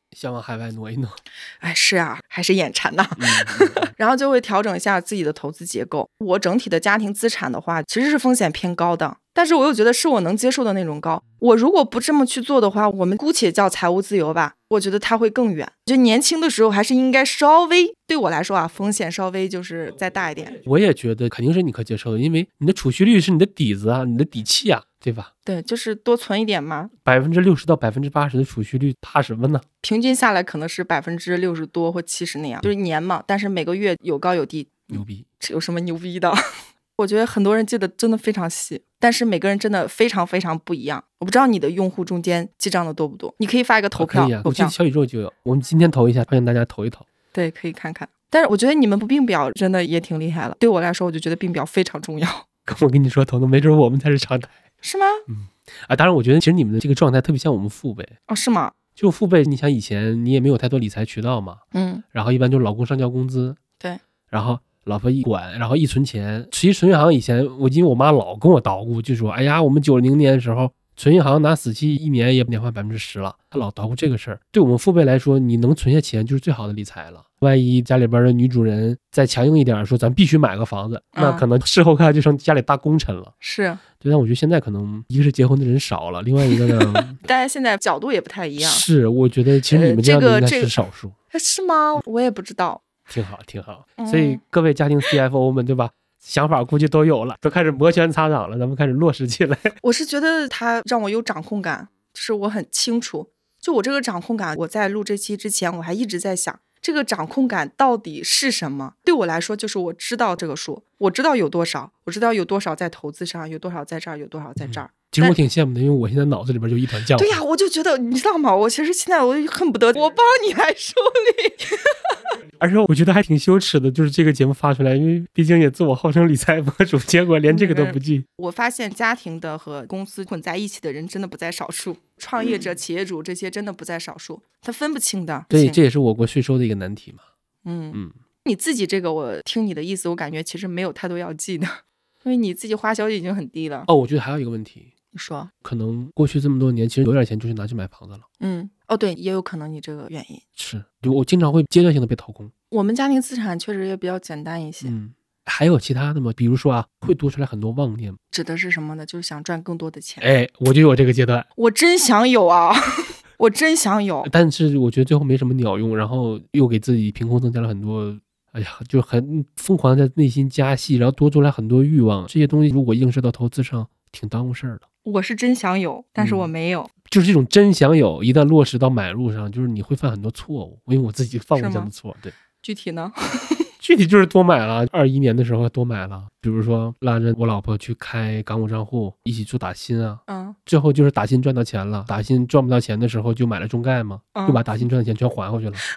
想往海外挪一挪。 哎，是啊，还是眼馋呐。然后就会调整一下自己的投资结构。我整体的家庭资产的话，其实是风险偏高的，但是我又觉得是我能接受的那种高。我如果不这么去做的话，我们姑且叫财务自由吧，我觉得它会更远。就年轻的时候还是应该稍微，对我来说啊，风险稍微就是再大一点。 我也觉得肯定是你可接受的，因为你的储蓄率是你的底子啊，你的底气啊，对吧？ 对，就是多存一点嘛。 60%到80%的储蓄率，怕什么呢？ 平均下来可能是60%多或70%那样，就是年嘛，但是每个月有高有低。 牛逼！ 这有什么牛逼的？我觉得很多人记得真的非常细，但是每个人真的非常非常不一样。我不知道你的用户中间记账的多不多，你可以发一个投票。 可以啊，我记得小宇宙就有，我们今天投一下，欢迎大家投一投。 对，可以看看。但是我觉得你们不并表真的也挺厉害了，对我来说，我就觉得并表非常重要。 我跟你说，投的没准我们才是常态， 是吗？ 当然，我觉得其实你们的这个状态特别像我们父辈。 哦，是吗？ 就父辈，你想以前你也没有太多理财渠道嘛，然后一般就是老公上交工资， 对， 然后老婆一管，然后一存钱。其实存银行以前，因为我妈老跟我捣鼓，就说，哎呀，我们90年的时候存银行拿死期一年也年化10%了，她老捣鼓这个事儿。对我们父辈来说，你能存下钱就是最好的理财了。万一家里边的女主人再强硬一点，说咱必须买个房子，那可能事后看就成家里大功臣了。 是， 对，但我觉得现在可能一个是结婚的人少了，另外一个呢， 大家现在角度也不太一样。 是，我觉得其实你们这样的应该是少数。 是吗？我也不知道。 挺好，挺好。所以各位家庭 CFO 们，对吧？想法估计都有了，都开始摩拳擦掌了，咱们开始落实起来。 我是觉得他让我有掌控感，就是我很清楚，就我这个掌控感，我在录这期之前，我还一直在想，这个掌控感到底是什么？对我来说，就是我知道这个数，我知道有多少，我知道有多少在投资上，有多少在这儿，有多少在这儿。 其实我挺羡慕的，因为我现在脑子里边就一团浆糊。 对呀，我就觉得，你知道吗？我其实现在我恨不得我帮你来梳理。 而且我觉得还挺羞耻的，就是这个节目发出来，因为毕竟也自我号称理财博主，结果连这个都不记。 我发现家庭的和公司混在一起的人真的不在少数，创业者、企业主这些真的不在少数，他分不清的。 对，这也是我国税收的一个难题嘛。 你自己这个，我听你的意思，我感觉其实没有太多要记的，因为你自己花销已经很低了。 我觉得还有一个问题。 你说， 可能过去这么多年，其实有点钱就是拿去买房子了。 对，也有可能你这个原因是，我经常会阶段性的被掏空。 我们家庭资产确实也比较简单一些。 还有其他的吗？比如说会多出来很多妄念。 指的是什么呢？就是想赚更多的钱。 我就有这个阶段。 我真想有啊，我真想有。 但是我觉得最后没什么鸟用，然后又给自己凭空增加了很多。就很疯狂的在内心加戏，然后多出来很多欲望。这些东西如果映射到投资上，挺耽误事儿的。 我是真想有，但是我没有。 就是这种真想有，一旦落实到买入上，就是你会犯很多错误。因为我自己犯过这样的错。对， 具体呢？ 具体就是多买了，21年的时候多买了，比如说拉着我老婆去开港股账户，一起做打新啊。最后就是打新赚到钱了，打新赚不到钱的时候就买了中概嘛，就把打新赚的钱全还回去了。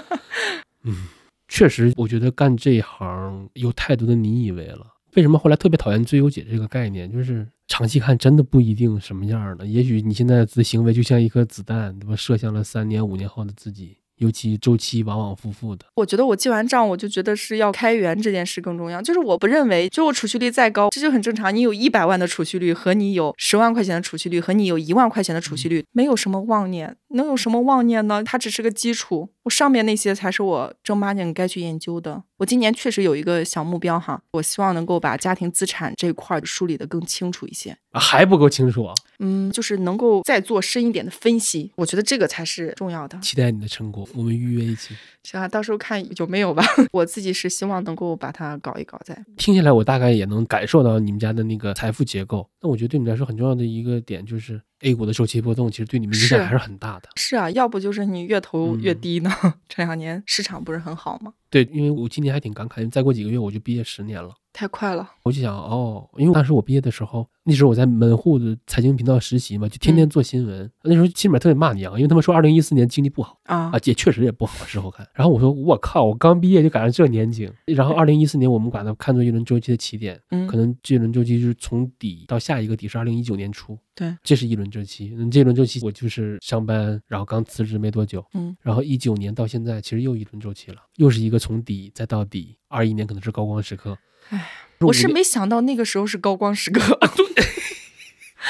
确实，我觉得干这一行有太多的你以为了。为什么后来特别讨厌最优解这个概念？就是长期看真的不一定什么样的。也许你现在的行为就像一颗子弹，对吧？射向了3年5年后的自己。尤其周期往往复复的。 我觉得我记完账，我就觉得是要开源这件事更重要。就是我不认为，就我储蓄率再高，这就很正常。你有100万的储蓄率和你有10万块钱的储蓄率和你有1万块钱的储蓄率，没有什么妄念，能有什么妄念呢？它只是个基础，我上面那些才是我正八经该去研究的。我今年确实有一个小目标哈，我希望能够把家庭资产这块梳理得更清楚一些。 还不够清楚啊？ 就是能够再做深一点的分析，我觉得这个才是重要的。 期待你的成果，我们预约一起。 行啊，到时候看有没有吧。我自己是希望能够把它搞一搞再。 听下来我大概也能感受到你们家的那个财富结构。那我觉得对你来说很重要的一个点就是 A 股的周期波动其实对你们影响还是很大的。 是啊，要不就是你越投越低呢。这2年市场不是很好吗？ 对，因为我今年还挺感慨，再过几个月我就毕业10年了。 太快了。 我就想因为当时我毕业的时候，那时候我在门户的财经频道实习嘛，就天天做新闻。那时候心里面特别骂娘，因为他们说2014年经济不好也确实也不好，事后看。然后我说我靠，我刚毕业就赶上这年景。然后2014年我们把它看作一轮周期的起点，可能这轮周期就是从底到下一个底是2019年初。 对， 这是一轮周期。这轮周期我就是上班，然后刚辞职没多久，然后19年到现在其实又一轮周期了，又是一个从底再到底。21年可能是高光时刻。 我是没想到那个时候是高光时刻。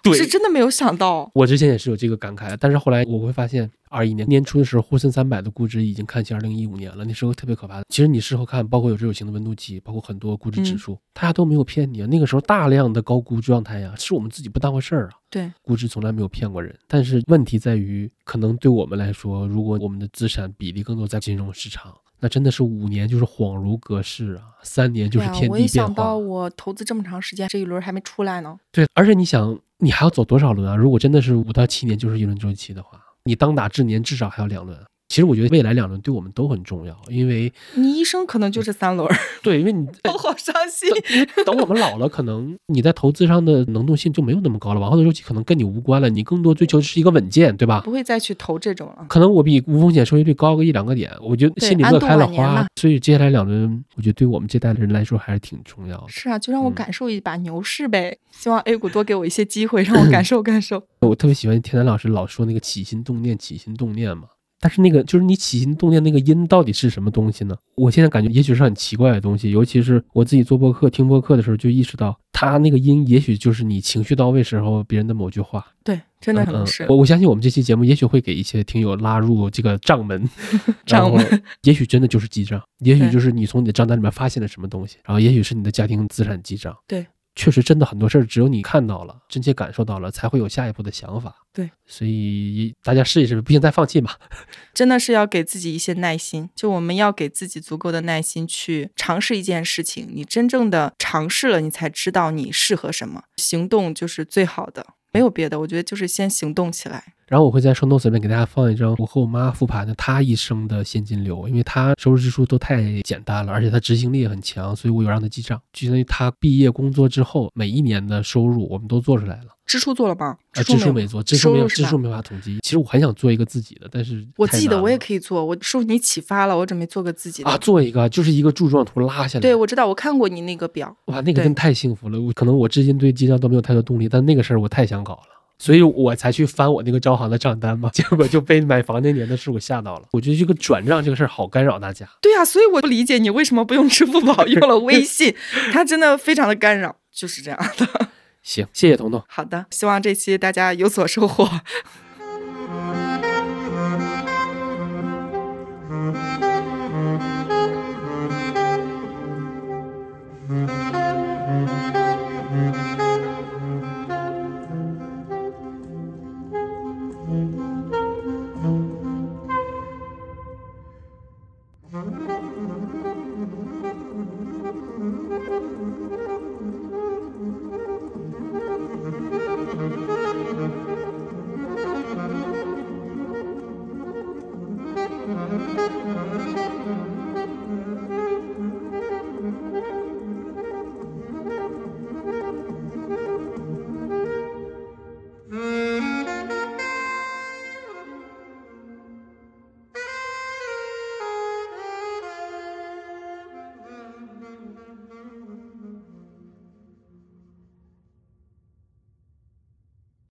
对， 是真的没有想到。 我之前也是有这个感慨，但是后来我会发现，21年年初的时候，沪深300的估值已经看齐2015年了，那时候特别可怕的。其实你事后看，包括有志有情的温度计，包括很多估值指数，大家都没有骗你啊。那个时候大量的高估状态呀，是我们自己不当回事儿啊。 对， 估值从来没有骗过人，但是问题在于，可能对我们来说，如果我们的资产比例更多在金融市场，那真的是5年就是恍如隔世啊，3年就是天地变化。 我也想到我投资这么长时间，这一轮还没出来呢。 对，而且你想，你还要走多少轮啊？如果真的是5到7年就是一轮周期的话，你当打之年至少还要2轮。其实我觉得未来2轮对我们都很重要，因为你一生可能就是3轮。 对，因为你我好伤心。 等我们老了，可能你在投资上的能动性就没有那么高了，往后的周期可能跟你无关了，你更多追求是一个稳健，对吧？ 不会再去投这种了。 可能我比无风险收益率高个1-2个点，我觉得心里乐开了花。所以接下来2轮，我觉得对我们这代的人来说还是挺重要的。 是啊，就让我感受一把牛市呗。希望 A 股多给我一些机会，让我感受感受。 我特别喜欢田南老师老说那个起心动念，起心动念嘛。但是那个就是你起心动念那个因到底是什么东西呢？我现在感觉也许是很奇怪的东西，尤其是我自己做播客听播客的时候就意识到，他那个因也许就是你情绪到位时候别人的某句话。 对，真的很是。 我相信我们这期节目也许会给一些听友拉入这个账门，账门也许真的就是记账，也许就是你从你的账单里面发现了什么东西，然后也许是你的家庭资产记账。 对。 确实真的很多事儿只有你看到了，真切感受到了，才会有下一步的想法。 对， 所以大家试一试，不行再放弃嘛。 真的是要给自己一些耐心，就我们要给自己足够的耐心去尝试一件事情，你真正的尝试了，你才知道你适合什么，行动就是最好的，没有别的，我觉得就是先行动起来。然后我会在show notes里面给大家放一张我和我妈复盘的她一生的现金流，因为她收入支出都太简单了，而且她执行力也很强，所以我有让她记账，就相当于她毕业工作之后每一年的收入我们都做出来了。 支出做了吗？ 支出没做，支出没法统计。其实我很想做一个自己的，但是我自己的我也可以做，我受你启发了，我准备做个自己的啊，做一个就是一个柱状图拉下来。 对，我知道，我看过你那个表。 哇，那个真太幸福了。可能我至今对记账都没有太多动力，但那个事儿我太想搞了。所以我才去翻我那个招行的账单嘛，结果就被买房那年的事我吓到了。我觉得这个转账这个事儿好干扰大家。 对啊，所以我不理解你为什么不用支付宝，用了微信，它真的非常的干扰，就是这样的。 行，谢谢彤彤。 好的，希望这期大家有所收获。